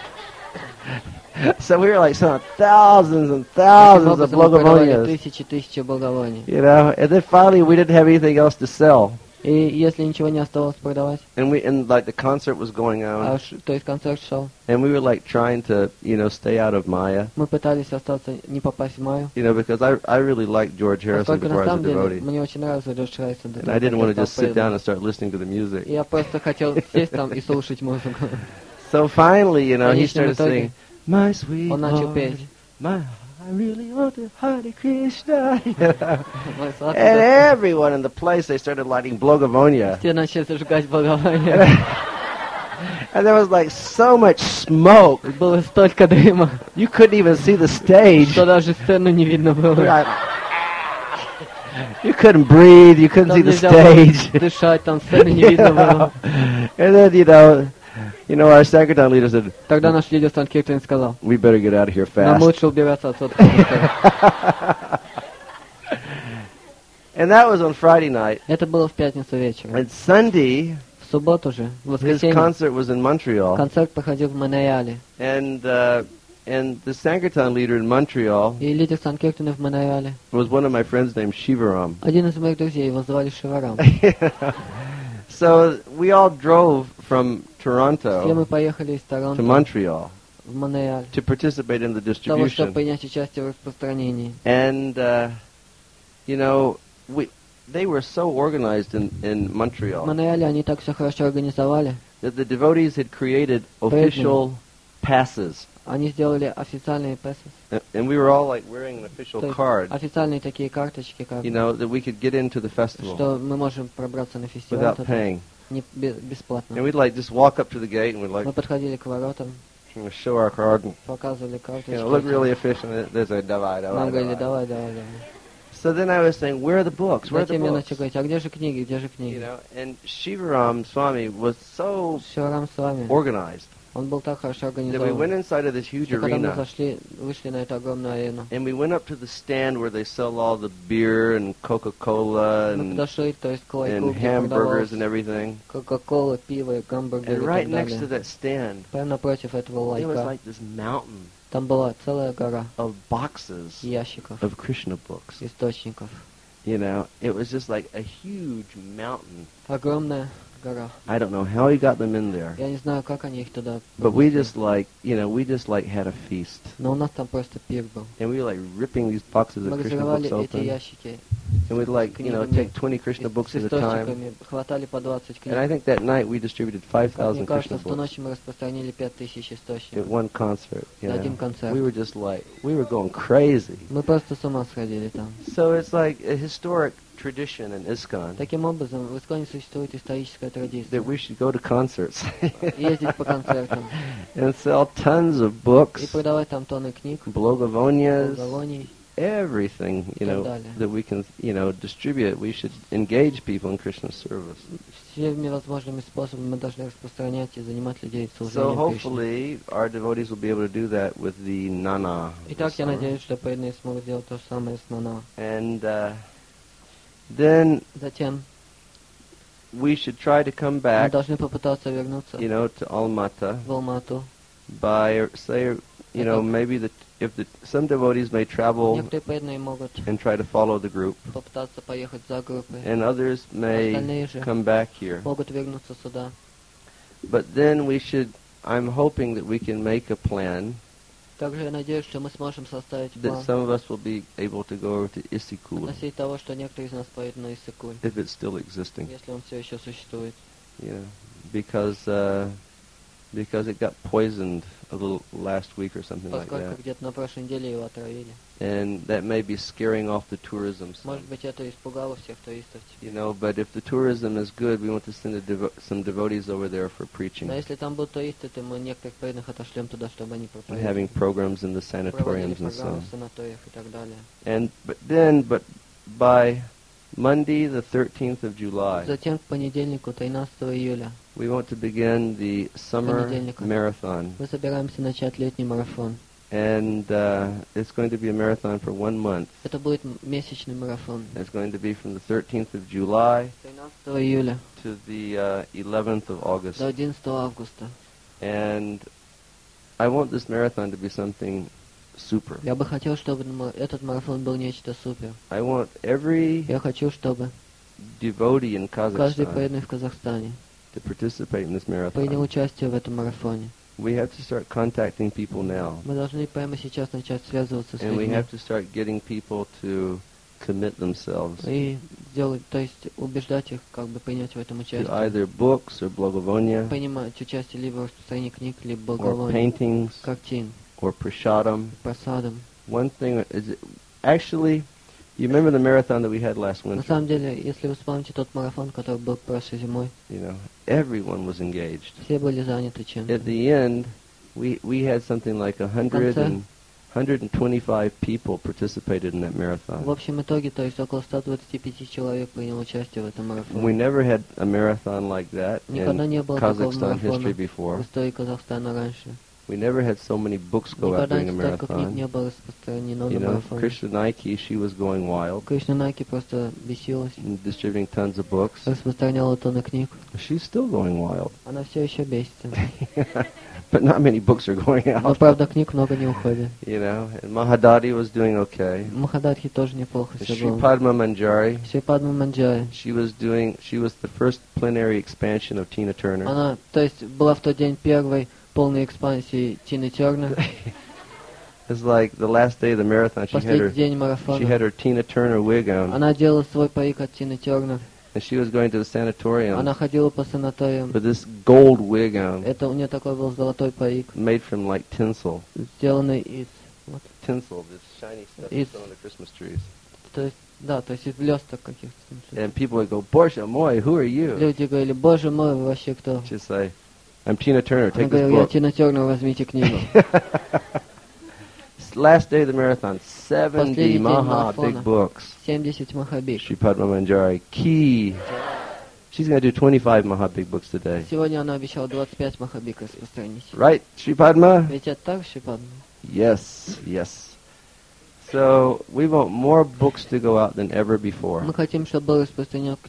So we were like selling thousands and Таким thousands of образом мы продавали Blogovonias, тысячи тысячи благовоний. you know. And then finally, we didn't have anything else to sell, И если ничего не осталось продавать, and we and like the concert was going а on, ш- то есть концерт шел, and we were like trying to, you know, stay out of Maya, мы пытались остаться, не попасть в Маю. you know, because I I really liked George Harrison Поскольку before I на was a самом деле devotee, мне очень нравился Джордж Харрисон. до and того, I didn't как want to я just стал sit down преданным. and start listening to the music. И я просто хотел сесть там и слушать музыку. So finally, you know, he конечном started итоге singing, My sweet он начал Lord, петь. my I really want to Hare Krishna. You know? Мой сладкий And Господь. everyone in the place, they started lighting Blogovonia. Все начали зажигать благовония. And there was like so much smoke. Было столько дыма, You couldn't even see the stage. что даже сцену не видно было. Like, you couldn't breathe. You couldn't Там see the нельзя было stage. дышать, там сцены не видно было. And then, you know, you know, our Sankirtan leader said, Тогда наш лидер Санкиртан сказал: we better get out of here нам fast. лучше убираться отсюда. потому что And that was on Friday night. Это было в пятницу вечером. And Sunday, В субботу же, в his воскресенье, concert was in Montreal. концерт проходил в Монреале. And uh, and the Sankirtan leader in Montreal И лидер Санкиртана в Монреале. was one of my friends named Shivaram. Один из моих друзей, его звали Шиварам. So we all drove from Все Toronto мы поехали из to Торонто Montreal в Монреаль, to participate in the для того, чтобы distribution. принять участие в распространении. And, uh, you know, we they were so organized in, in В Montreal Монреале они так все хорошо организовали. that the devotees had created official passes. Они сделали официальные пассы, A- And we were all like wearing an official то есть card, официальные такие карточки, как you know, that we could get into the festival что мы можем пробраться на фестиваль without туда paying. не, бе- бесплатно. And we'd like just walk up to the gate and we'd like Мы подходили к воротам, you know, show our card and показывали you know, look карточки. really official. And there's a davai, Нам davai, говорили: davai. давай, давай, давай. So then I was saying, where are the books? Where are the Затем я books? начал говорить: а где же книги, где же You книги? know, and Shivaram Swami was so Шиварам с вами. organized Он был так хорошо that we went организован. inside of this huge что когда мы arena зашли, вышли на эту огромную арену, and we went up to the stand where they sell all the beer and Coca-Cola мы and, подошли, то есть к лайку, and где hamburgers продавалось and everything. Кока-кола, пиво, гамбургеры And и right так next to далее. that stand, Прямо напротив этого it was лайка like this mountain Там была целая гора of boxes ящиков, of Krishna books. источников. You know, it was just like a huge mountain. Огромная гора. I don't know how he got them in there, Я не знаю, как они их туда but we поместили. just like, you know, we just like had a feast. Но у нас там просто пир был. And we were like ripping these boxes Мы of Krishna разрывали books эти open. ящики And we'd like, you know, книгами take twenty Krishna с books at a time. источниками, хватали по двадцать And I книг. think that night we distributed five Как мне thousand кажется, Krishna в ту books ночь мы распространили пять тысяч at источников. one concert. You На один know. концерт. We were just like, we were going crazy. Мы просто с ума сходили там. So it's like a historic tradition in ISKCON Таким образом, в Исконе существует историческая традиция. that we should go to concerts Ездить по концертам and sell tons of и books, продавать там тонны книг, blogovonias, благовоний. everything, you know, that we can, you know, distribute. We should engage people in Krishna service. Всеми возможными способами мы должны распространять и занимать людей So служением Кришне. hopefully our devotees will be able to do that with the Nana. Итак, я summer. надеюсь, что преданные смогут сделать то же самое с Нана. And uh, then Затем we should try to come мы back, должны попытаться вернуться you know, to Almaty в Алмату. by, say, you know, Итак. maybe the if the some devotees may travel Некоторые преданные могут and try to follow the group, попытаться поехать за группой, and others may остальные же come back here. могут вернуться сюда. But then we should. I'm hoping that we can make a plan Также я надеюсь, что мы сможем составить that план some of us will be able to go over to Isikul относительно того, что некоторые из нас поедут на Иссык-Куль, if it's still existing, если он все еще существует. you know, because uh, because it got poisoned a little last week or something like Поскольку that, где-то на прошлой неделе его отравили. and that may be scaring off the tourism. some. Может быть, это испугало всех туристов. You know, but if the tourism is good, we want to send a devo- some devotees over there for preaching Но если там будут туристы, то мы некоторых преданных отошлем туда, чтобы они and having проповедовали. programs in the Проводили sanatoriums and so программы on. в санаториях и так далее. And but then, but by Monday, the thirteenth of July, Затем к понедельнику, тринадцатого июля, we want to begin the summer Понедельника. marathon, мы собираемся начать летний марафон. and uh, it's going to be a marathon for one month. Это будет м- месячный марафон. It's going to be from the thirteenth of July тринадцатого июля to the uh, eleventh of August, до одиннадцатого августа. and I want this marathon to be something super. Я бы хотел, чтобы ма- этот марафон был нечто супер. I want every Я хочу, чтобы devotee in каждый Kazakhstan преданный в Казахстане to participate in this принял marathon. участие в этом марафоне. We have to start contacting people now, Мы должны прямо сейчас начать связываться с and we людьми have to start getting people to commit themselves и сделать, то есть убеждать их, как бы принять в этом to участие. either books or blogovonia Принимать участие либо в распространении книг, либо or благовоний, paintings картин, or prashadam. просадом. One thing is, actually, you remember the marathon that we had last На winter? самом деле, если вы вспомните тот марафон, который был прошлой зимой, You know, everyone was engaged. все были заняты чем-то. At the end, we we had something like a hundred and hundred and twenty-five people participated in that В marathon. общем итоге, то есть около ста двадцати пяти человек приняло участие в этом We марафоне. never had a marathon like that Никогда не in было такого Kazakhstan history марафона before. в истории Казахстана раньше. We never had so many books go out Никогда during a столько книг marathon. не было распространено You на know, марафоне. Krishna Nike, she was going wild, Кришна Наки просто бесилась, and distributing tons of books. распространяла тонны книг. She's still going wild, Она все еще бесится. but not many books are going Но out. правда книг много не уходит. You know, and Mahadadi was doing okay. Махадатхи тоже неплохо все Sri было. Padma Manjari, Шрипадма Манджари. she was doing, she was the first plenary expansion of Tina Turner. Она, то есть, была в тот день первой полной экспансии Тины Тернер. It's like the last day of the marathon, she had Последний her, день she had марафона. her Tina Turner wig on, Она делала свой парик от Тины Тернер. and she was going to the sanatorium Она ходила по санаториям. with this gold wig on, Это у нее такой был золотой парик, made from like tinsel. сделанный из... Вот, Tinsel, this shiny stuff It's- that's on the Christmas trees. то есть, да, то есть из блесток каких-то. там And people would go, Borsha Moy, who are you? Люди говорили, боже мой, вы вообще кто? She'd say, I'm Tina Turner, Она take this говорила, я book. Тина Тернер, возьмите книгу. Last day of the marathon, seventy Последний день Maha марафона. big books. семьдесят махабик. Sri Padma Manjari, key. She's going to do twenty-five Maha big books today. Сегодня она обещала двадцать пять махабик распространить. Right, Sri Padma? Ведь это так, Шрипадма? Yes, yes. So we want more books to go out than ever before. Мы хотим, чтобы было распространено книг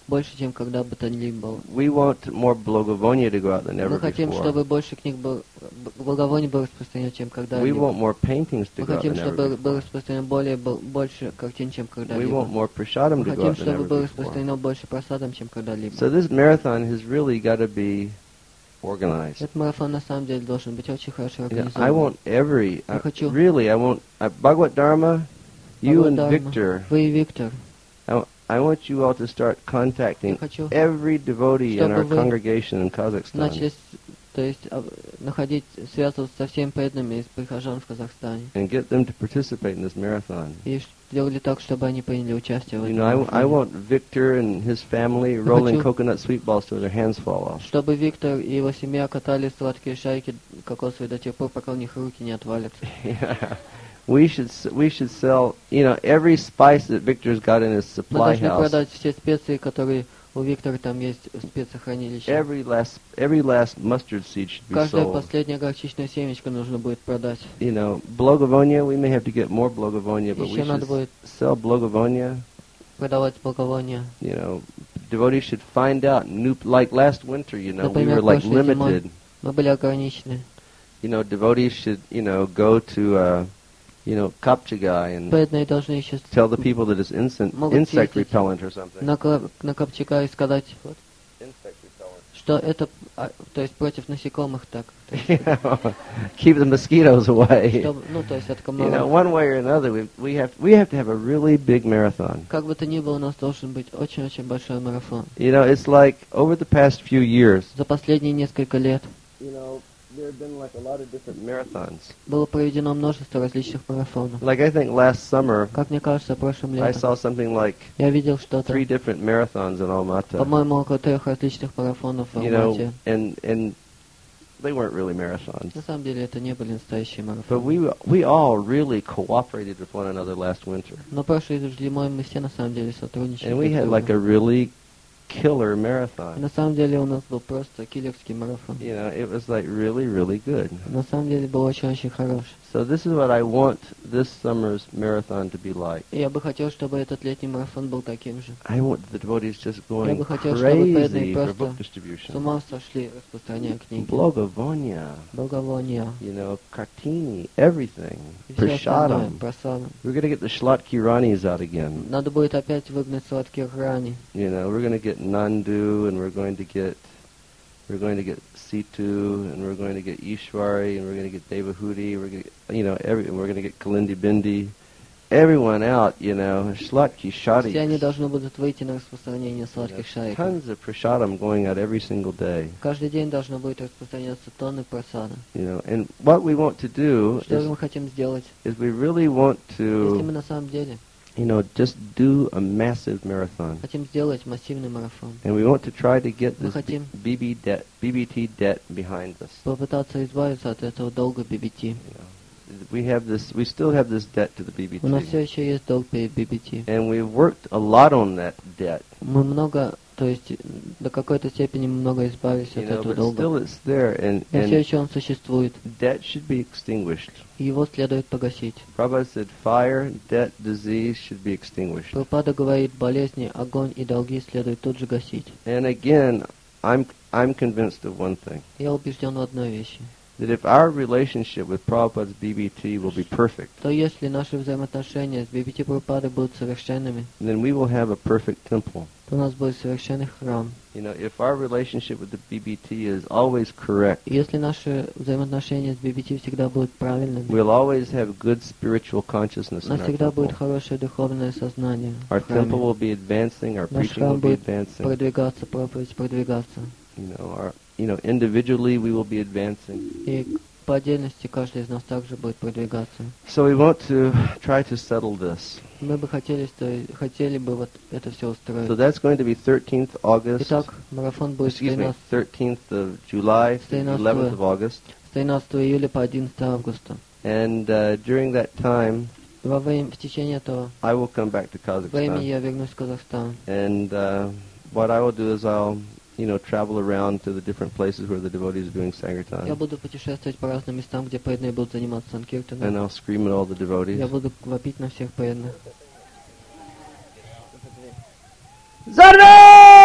больше, чем когда бы то ни было. We want more Благовония to go out than Мы ever хотим, before. чтобы больше книг был, благовоний было распространено, чем We когда-либо. want more paintings to Мы go out хотим, than ever чтобы было before. распространено более, бо- больше картин, чем We когда-либо. want more Prasadam Мы to go хотим, out than чтобы ever было before. распространено больше просадом, чем когда-либо. So this marathon has really got to be organized. Этот марафон на самом деле должен быть очень хорошо You know, I организован. want every, Я I, хочу- really, I want, uh, Bhagavad Dharma, you and Бхагават-дарма, Victor, Вы и Виктор. I, I want you all to start Я contacting хочу every devotee in чтобы our вы congregation in Kazakhstan. начали, с- то есть, об- находить, связываться со всеми преданными из прихожан в Казахстане. And get them to participate in this marathon. И ш- сделали так, чтобы они приняли участие в You этом know, I, I марафоне. want Victor and his family rolling хочу- coconut sweet balls till their hands fall off. Чтобы Виктор и его семья катали сладкие шарики кокосовые до тех пор, пока у них руки не отвалятся. Yeah. We should s- we should sell, you know, every spice that Victor's got in his Мы supply должны house. продать все специи, которые у Виктора там есть в спецхранилище. Every last every last mustard seed should be Каждое sold. последнее горчичное семечко нужно будет продать. You know, Благовония, we may have to get more Благовония, but we Еще надо should будет sell Благовония. продавать благовония. You know, devotees should find out new, like last winter, you know, we Например, were like прошлой зимой limited. мы были ограничены. You know, devotees should, you know, go to, uh, you know, Kapchigai and Преданные должны еще tell the people that it's insect, Могут insect съездить repellent or something. на, Ка- на Копчака и сказать, вот, Insect repellent. что это, а, то есть против насекомых так. То есть, You know, keep the mosquitoes away. чтобы- ну, то есть от You know, комаров. one way or another, we we have we have to have a really big marathon. Как бы то ни было, у нас должен быть очень-очень большой марафон. You know, it's like over the past few years, За последние несколько лет you know, there have been like a lot of different marathons. было проведено множество различных марафонов. Like I think last summer, Как мне кажется, прошлым I летом saw something like я видел что-то, three different marathons in Almaty. по-моему, около трех различных марафонов в You know, Алмате. and and they weren't really marathons. На самом деле это не были настоящие But марафоны. we we all really cooperated with one another last winter, Но прошлой зимой мы все на самом деле сотрудничали. and we друг с had like a другом. really killer И marathon. на самом деле у нас был просто киллерский марафон. You know, it was like really really good. На самом деле был очень-очень хорош. So this is what I want this summer's marathon to be like. И я бы хотел, чтобы этот летний марафон был таким же. I want the devotees just going бы хотел, чтобы преданные crazy for просто book С distribution. ума сошли, распространяя книги. Благовония, Благовония. you know, Kartini, everything, И все остальное. Prasadam. Просадом. We're going to get the Shlotki Ranis out again. Надо будет опять выгнать сладких рани. You know, we're going to get Nandu, and we're going to get we're going to get Situ, and we're going to get Ishwari, and we're going to get Devahudi. We're going to, you know, every and we're going to get Kalindi Bindi. Everyone out, you know, Shlotki Shadi. Все они должны будут выйти на распространение сладких шариков. Tons of prasadam going out every single day. Каждый день должно будет распространяться тонны просада. You know, and what we want to do Что is, мы хотим сделать? is we really want Если мы to, на самом деле you know, just do a massive marathon. хотим сделать массивный марафон, And we want to try to get Мы this хотим B B debt, B B T debt behind us. попытаться избавиться от этого долга би би ти. You know, we have this, we still have this debt to the B B У нас все T. еще есть долг перед би би ти. And we've worked a lot on that debt, Мы много, то есть до какой-то степени мы много избавились you от know, этого but долга. still it's there, and, Но все and еще он существует, debt should be extinguished. и его следует погасить. Prabhupada said fire, debt, disease should be extinguished. Прабхупада говорит, болезни, огонь и долги следует тут же гасить. And again, I'm I'm convinced of one thing, Я убежден в одной вещи, that if our relationship with Prabhupada's B B T will be perfect, то если наши взаимоотношения с би би ти Прабхупадой будут совершенными, then we will have a perfect temple. то у нас будет совершенный храм. You know, if our relationship with the B B T is always correct, И если наши взаимоотношения с би би ти всегда будут правильными, we'll always have good spiritual consciousness у in нас our всегда будет temple. хорошее духовное сознание Our в храме. temple will be advancing, our Наш preaching храм will be будет advancing. продвигаться, проповедь продвигаться. You know, our, you know, individually we will be advancing. И по отдельности каждый из нас также будет продвигаться. So we want to try to settle this. Мы бы хотели, что, хотели бы вот это все устроить. So that's going to be thirteenth August. Итак, марафон будет с Excuse me, тринадцатого thirteenth of July, to тринадцатого eleventh of August. с тринадцатого июля по одиннадцатое августа. And uh, during that time, Во время, в течение этого I will come back to времени Kazakhstan. я вернусь в Казахстан. And uh, what I will do is I'll, you know, travel around to the different places where the devotees are doing Я Sankirtan. буду путешествовать по разным местам, где преданные будут заниматься And санкиртаном. I'll scream at all the devotees. Я буду вопить на всех преданных. Zarve!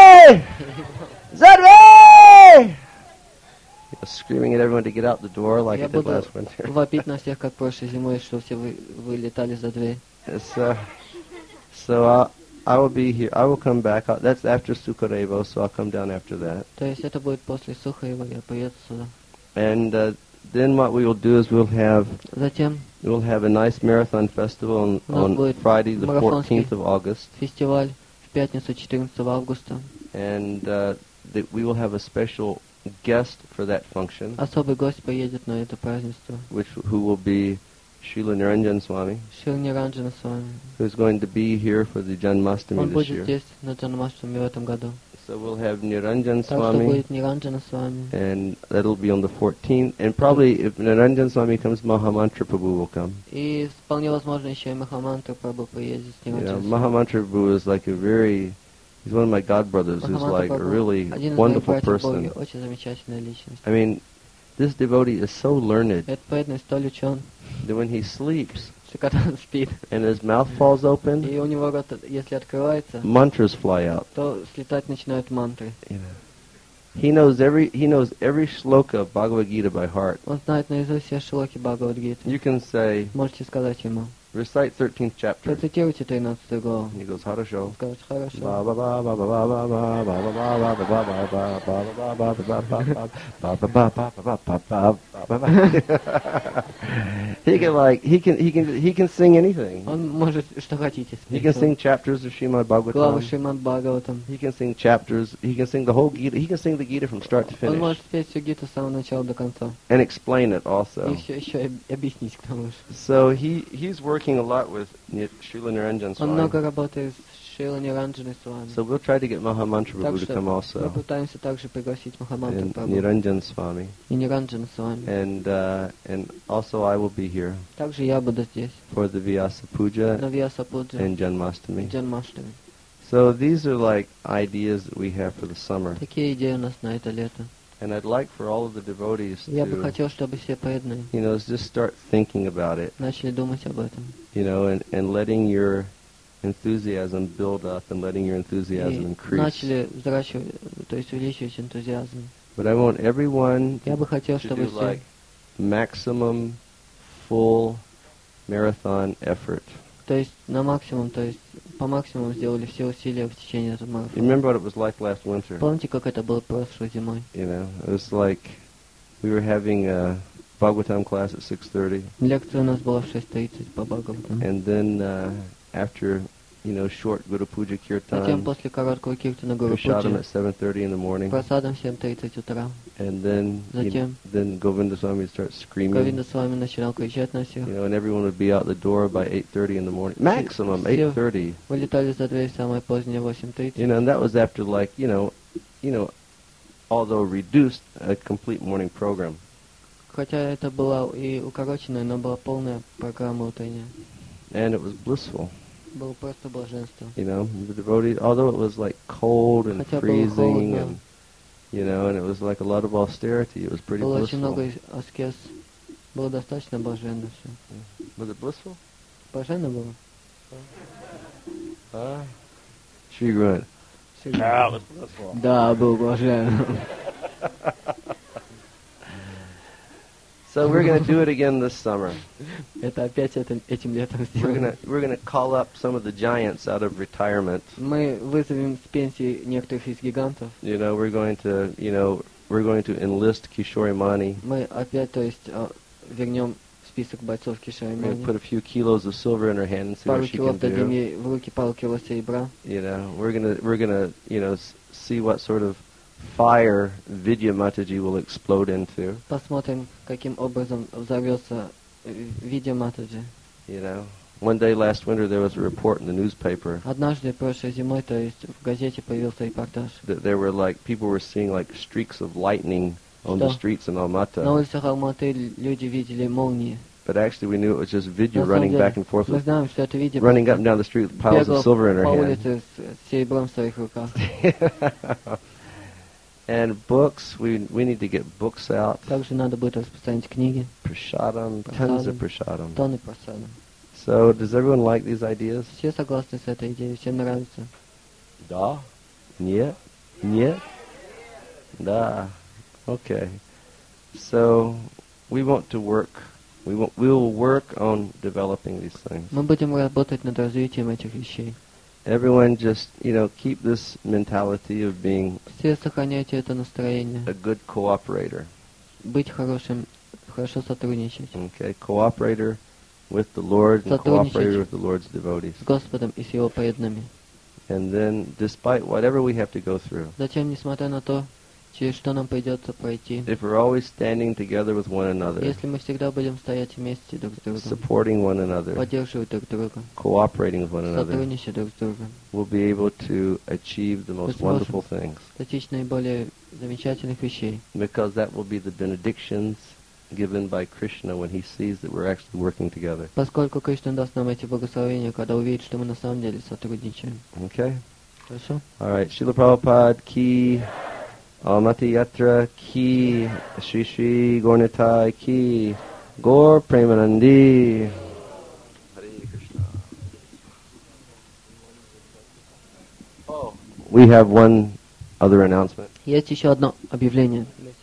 Zadve! You know, screaming at everyone to get out the door like Я I did буду last winter. вопить на всех, как прошлой зимой, что все вы, вылетали за дверь. So, so I, I will be here. I will come back. I'll, that's after Sukarevo, so I'll come down after that. То есть это будет после Сухарева, я приеду сюда. And uh, then what we will do is we'll have Затем we'll have a nice marathon festival on, У нас on будет Friday, the марафонский fourteenth of August, фестиваль в пятницу четырнадцатого августа. and uh, that we will have a special guest for that function, Особый гость поедет на это празднество. which who will be Srila Niranjan Swami, Шилни Ранджана с вами. who's going to be here for the Janmashtami Он this будет year. здесь на Джанмаштами в этом году. So we'll have Niranjan Так что Swami, будет Ниранджана с вами. and that'll be on the fourteenth. And probably if Niranjan Swami comes, Mahamantra Prabhu will come. И вполне возможно еще и Махамантра Прабhu приедет с You know, Ниранджаном. Mahamantra Prabhu is like a very, he's one of my godbrothers who's like a really один из моих wonderful братьев Боги, person. очень замечательная личность. I mean, this devotee is so learned Этот преданный столь учен, that when he sleeps что когда он спит, and his mouth falls open, и у него рот, если открывается, mantras fly out. то слетать начинают мантры. You know. He knows every he knows every shloka of Bhagavad Gita by heart. Он знает наизусть все шлоки Бхагавад-гиты. You can say, Можете сказать ему. recite thirteenth chapter. Процитируйте тринадцатую главу. And he goes, Harasho. Он скажет, хорошо. Ba ba ba ba ba ba ba ba ba ba ba ba ba ba ba ba ba ba ba. He can like he can he can he can sing anything. Он может, что хотите, He can спеть. sing chapters of Srimad Главу Bhagavatam. Шримад Бхагаватам. He can sing chapters. He can sing the whole Gita. He can sing the Gita from start to Он finish может спеть всю Гиту с самого начала до конца. and explain it И also. еще, еще и объяснить к тому же. So he he's working a lot with Srila Niranjan Он Swami. много работает с Шрила Ниранджаной с вами. So we'll try to get Mahamantra Так Prabhu to что come мы also, пытаемся также пригласить Махамантру and Прабху Niranjan Swami, и Ниранджана с вами. and uh, and also I will be here Также я буду здесь, for the Vyasa Puja на Вьяса-пуджа and и Janmashtami. Джанмаштами. So these are like ideas that we have for the summer, Такие идеи у нас на это лето. and I'd like for all of the devotees Я бы to, хотел, чтобы все преданные you know, just start thinking about it, начали думать об этом. you know, and, and letting your enthusiasm build up and letting your enthusiasm И increase. начали взращивать, то есть увеличивать энтузиазм. But I want everyone Я бы хотел, to чтобы do все like maximum full marathon effort. То есть на максимум, то есть по максимуму сделали все усилия в течение этого You марафона. remember what it was like last winter? Помните, как это было прошлой зимой? You know, it was like we were having a Bhagavatam class at six thirty, Лекция у нас была в шесть тридцать по Бхагаватам. and then uh, after, you know, short Guru Puja Затем Kirtan, после короткого киртана Гуру Prashadam Пуджи at seven thirty in the morning, просадом в семь тридцать утра. and then you know, Затем then Govinda Swami would start screaming, Говинда с вами начинал кричать на всех. you know, and everyone would be out the door by eight thirty in the morning, maximum Все eight thirty. вылетали за дверь самое позднее восемь тридцать. You know, and that was after like, you know, you know, although reduced, a complete morning program. Хотя это была и укороченная, но была полная программа утренняя. And it was blissful, Было просто блаженство. you know, the devotees, although it was like cold and Хотя было freezing холодно. and, you know, and it was like a lot of austerity, it was pretty Было очень blissful. много аскез. Было достаточно блаженно все. Was it blissful? Блаженно было? Uh, Shri Guru. Yeah, it was blissful. Да, был блажен. So we're going to do it again this summer. Это опять это, этим летом We're going сделаем. to we're going to call up some of the giants out of retirement. Мы вызовем с пенсии некоторых из гигантов. You know, we're going to, you know, we're going to enlist Kishore Mani. Мы опять, то есть, а, вернем список бойцов We're going Кишаймани. to put a few kilos of silver in her hand and see Пару what she кило can дадим do. ей в руки, пару кило серебра. You know, we're gonna we're gonna you know s- see what sort of fire Vidya Mataji will explode into. Посмотрим, каким образом взорвется э, Видя Матаджи. You know, one day last winter there was a report in the newspaper Однажды прошлой зимой, то есть в газете появился репортаж. that there were like people were seeing like streaks of lightning on the Что? streets in На Almaty, улицах Алматы люди видели молнии. but actually we knew it was just Vidya На самом running деле, back and forth, мы with, знаем, что это Видя running up and down the street with piles бегала of silver in her по hand. улице с с серебром в своих руках. And books, we we need to get books out. Также надо будет распространить книги, Prashadam, tons of prashadam. тонны просада. So, does everyone like these ideas? Все согласны с этой идеей, всем нравится. Da? Нет? Нет? Да. Okay. So we want to work. We will, we will work on developing these things. Мы будем работать над развитием этих вещей. Everyone just, you know, keep this mentality of being Все сохраняйте это настроение. a good cooperator. Быть хорошим, хорошо сотрудничать Okay, cooperator with the Lord and Сотрудничать. cooperator with the Lord's devotees. с Господом и с Его преданными. And then, despite whatever we have to go through, Затем, несмотря на то, через что нам придется пройти, if we're always standing together with one another, если мы всегда будем стоять вместе друг с другом, supporting one another, поддерживать друг друга, cooperating with one another, сотрудничать друг с другом, we'll be able to achieve the most Возможно. wonderful things. достичь наиболее замечательных вещей. Because that will be the benedictions given by Krishna when he sees that we're actually working together. Поскольку Кришна даст нам эти благословения, когда увидит, что мы на самом деле сотрудничаем. Okay? Хорошо? All right. Srila Prabhupada ki, Almati Yatra ki, Shri Shri Gornitai ki, Gaur Premanandi. Hare Krishna. Oh, we have one other announcement. Есть еще одно объявление.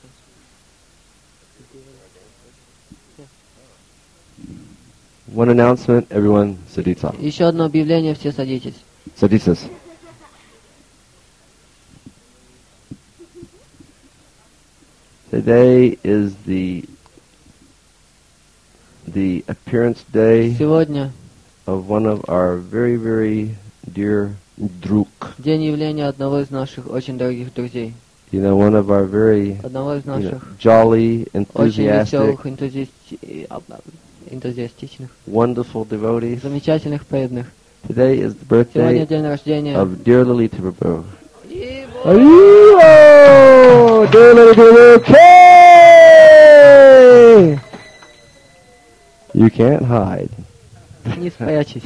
One announcement, everyone, Saditsa. Еще одно объявление, все садитесь. Saditsas. Today is the the appearance day Сегодня of one of our very, very dear druk. день явления одного из наших очень дорогих друзей. You know, one of our very Одного из you know, наших jolly, очень enthusiastic, веселых, энтузиасти- а, а, энтузиастичных, wonderful devotees. замечательных преданных. Today is the Сегодня birthday день рождения. of dear Lalita Prabhu. Arrivo! Dear Lalita Prabhu, K! You can't hide. Не спрячьтесь.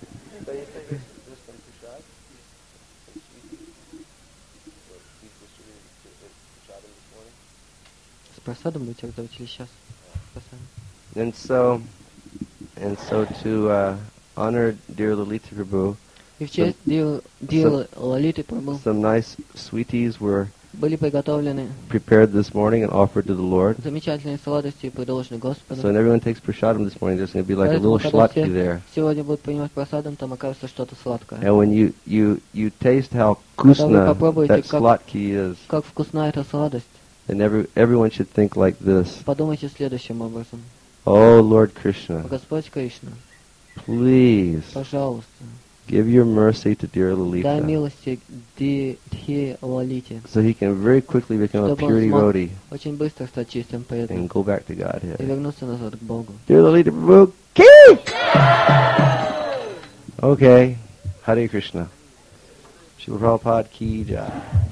С просадом будете раздавать или сейчас? С просадом. And so, and so to uh, honor dear Lalita Prabhu, И в честь Дил- Дил Лалиты Прабху some nice sweeties were были приготовлены prepared this morning and offered to the Lord. замечательные сладости, предложенные So Господу. when everyone takes prasadam this morning, there's going to be like a Поэтому, little когда slatki все there. сегодня будут принимать просадом, там окажется что-то сладкое. And when you, you, you taste how Когда вы kusna попробуете, that как- slatki is, Как вкусна эта сладость. then every, everyone should think like this. Подумайте следующим образом. Oh Lord Krishna, Господь Кришна, please пожалуйста, give your mercy to dear дай Lalita милости Ди- Дхи Лалите, so he can very quickly become a чтобы pure он смог devotee очень быстро стать чистым преданным and go back to и Godhead. вернуться назад к Богу. Dear Lalita Prabhu, ki! Okay, Hare Krishna. Srila Prabhupada ki jai.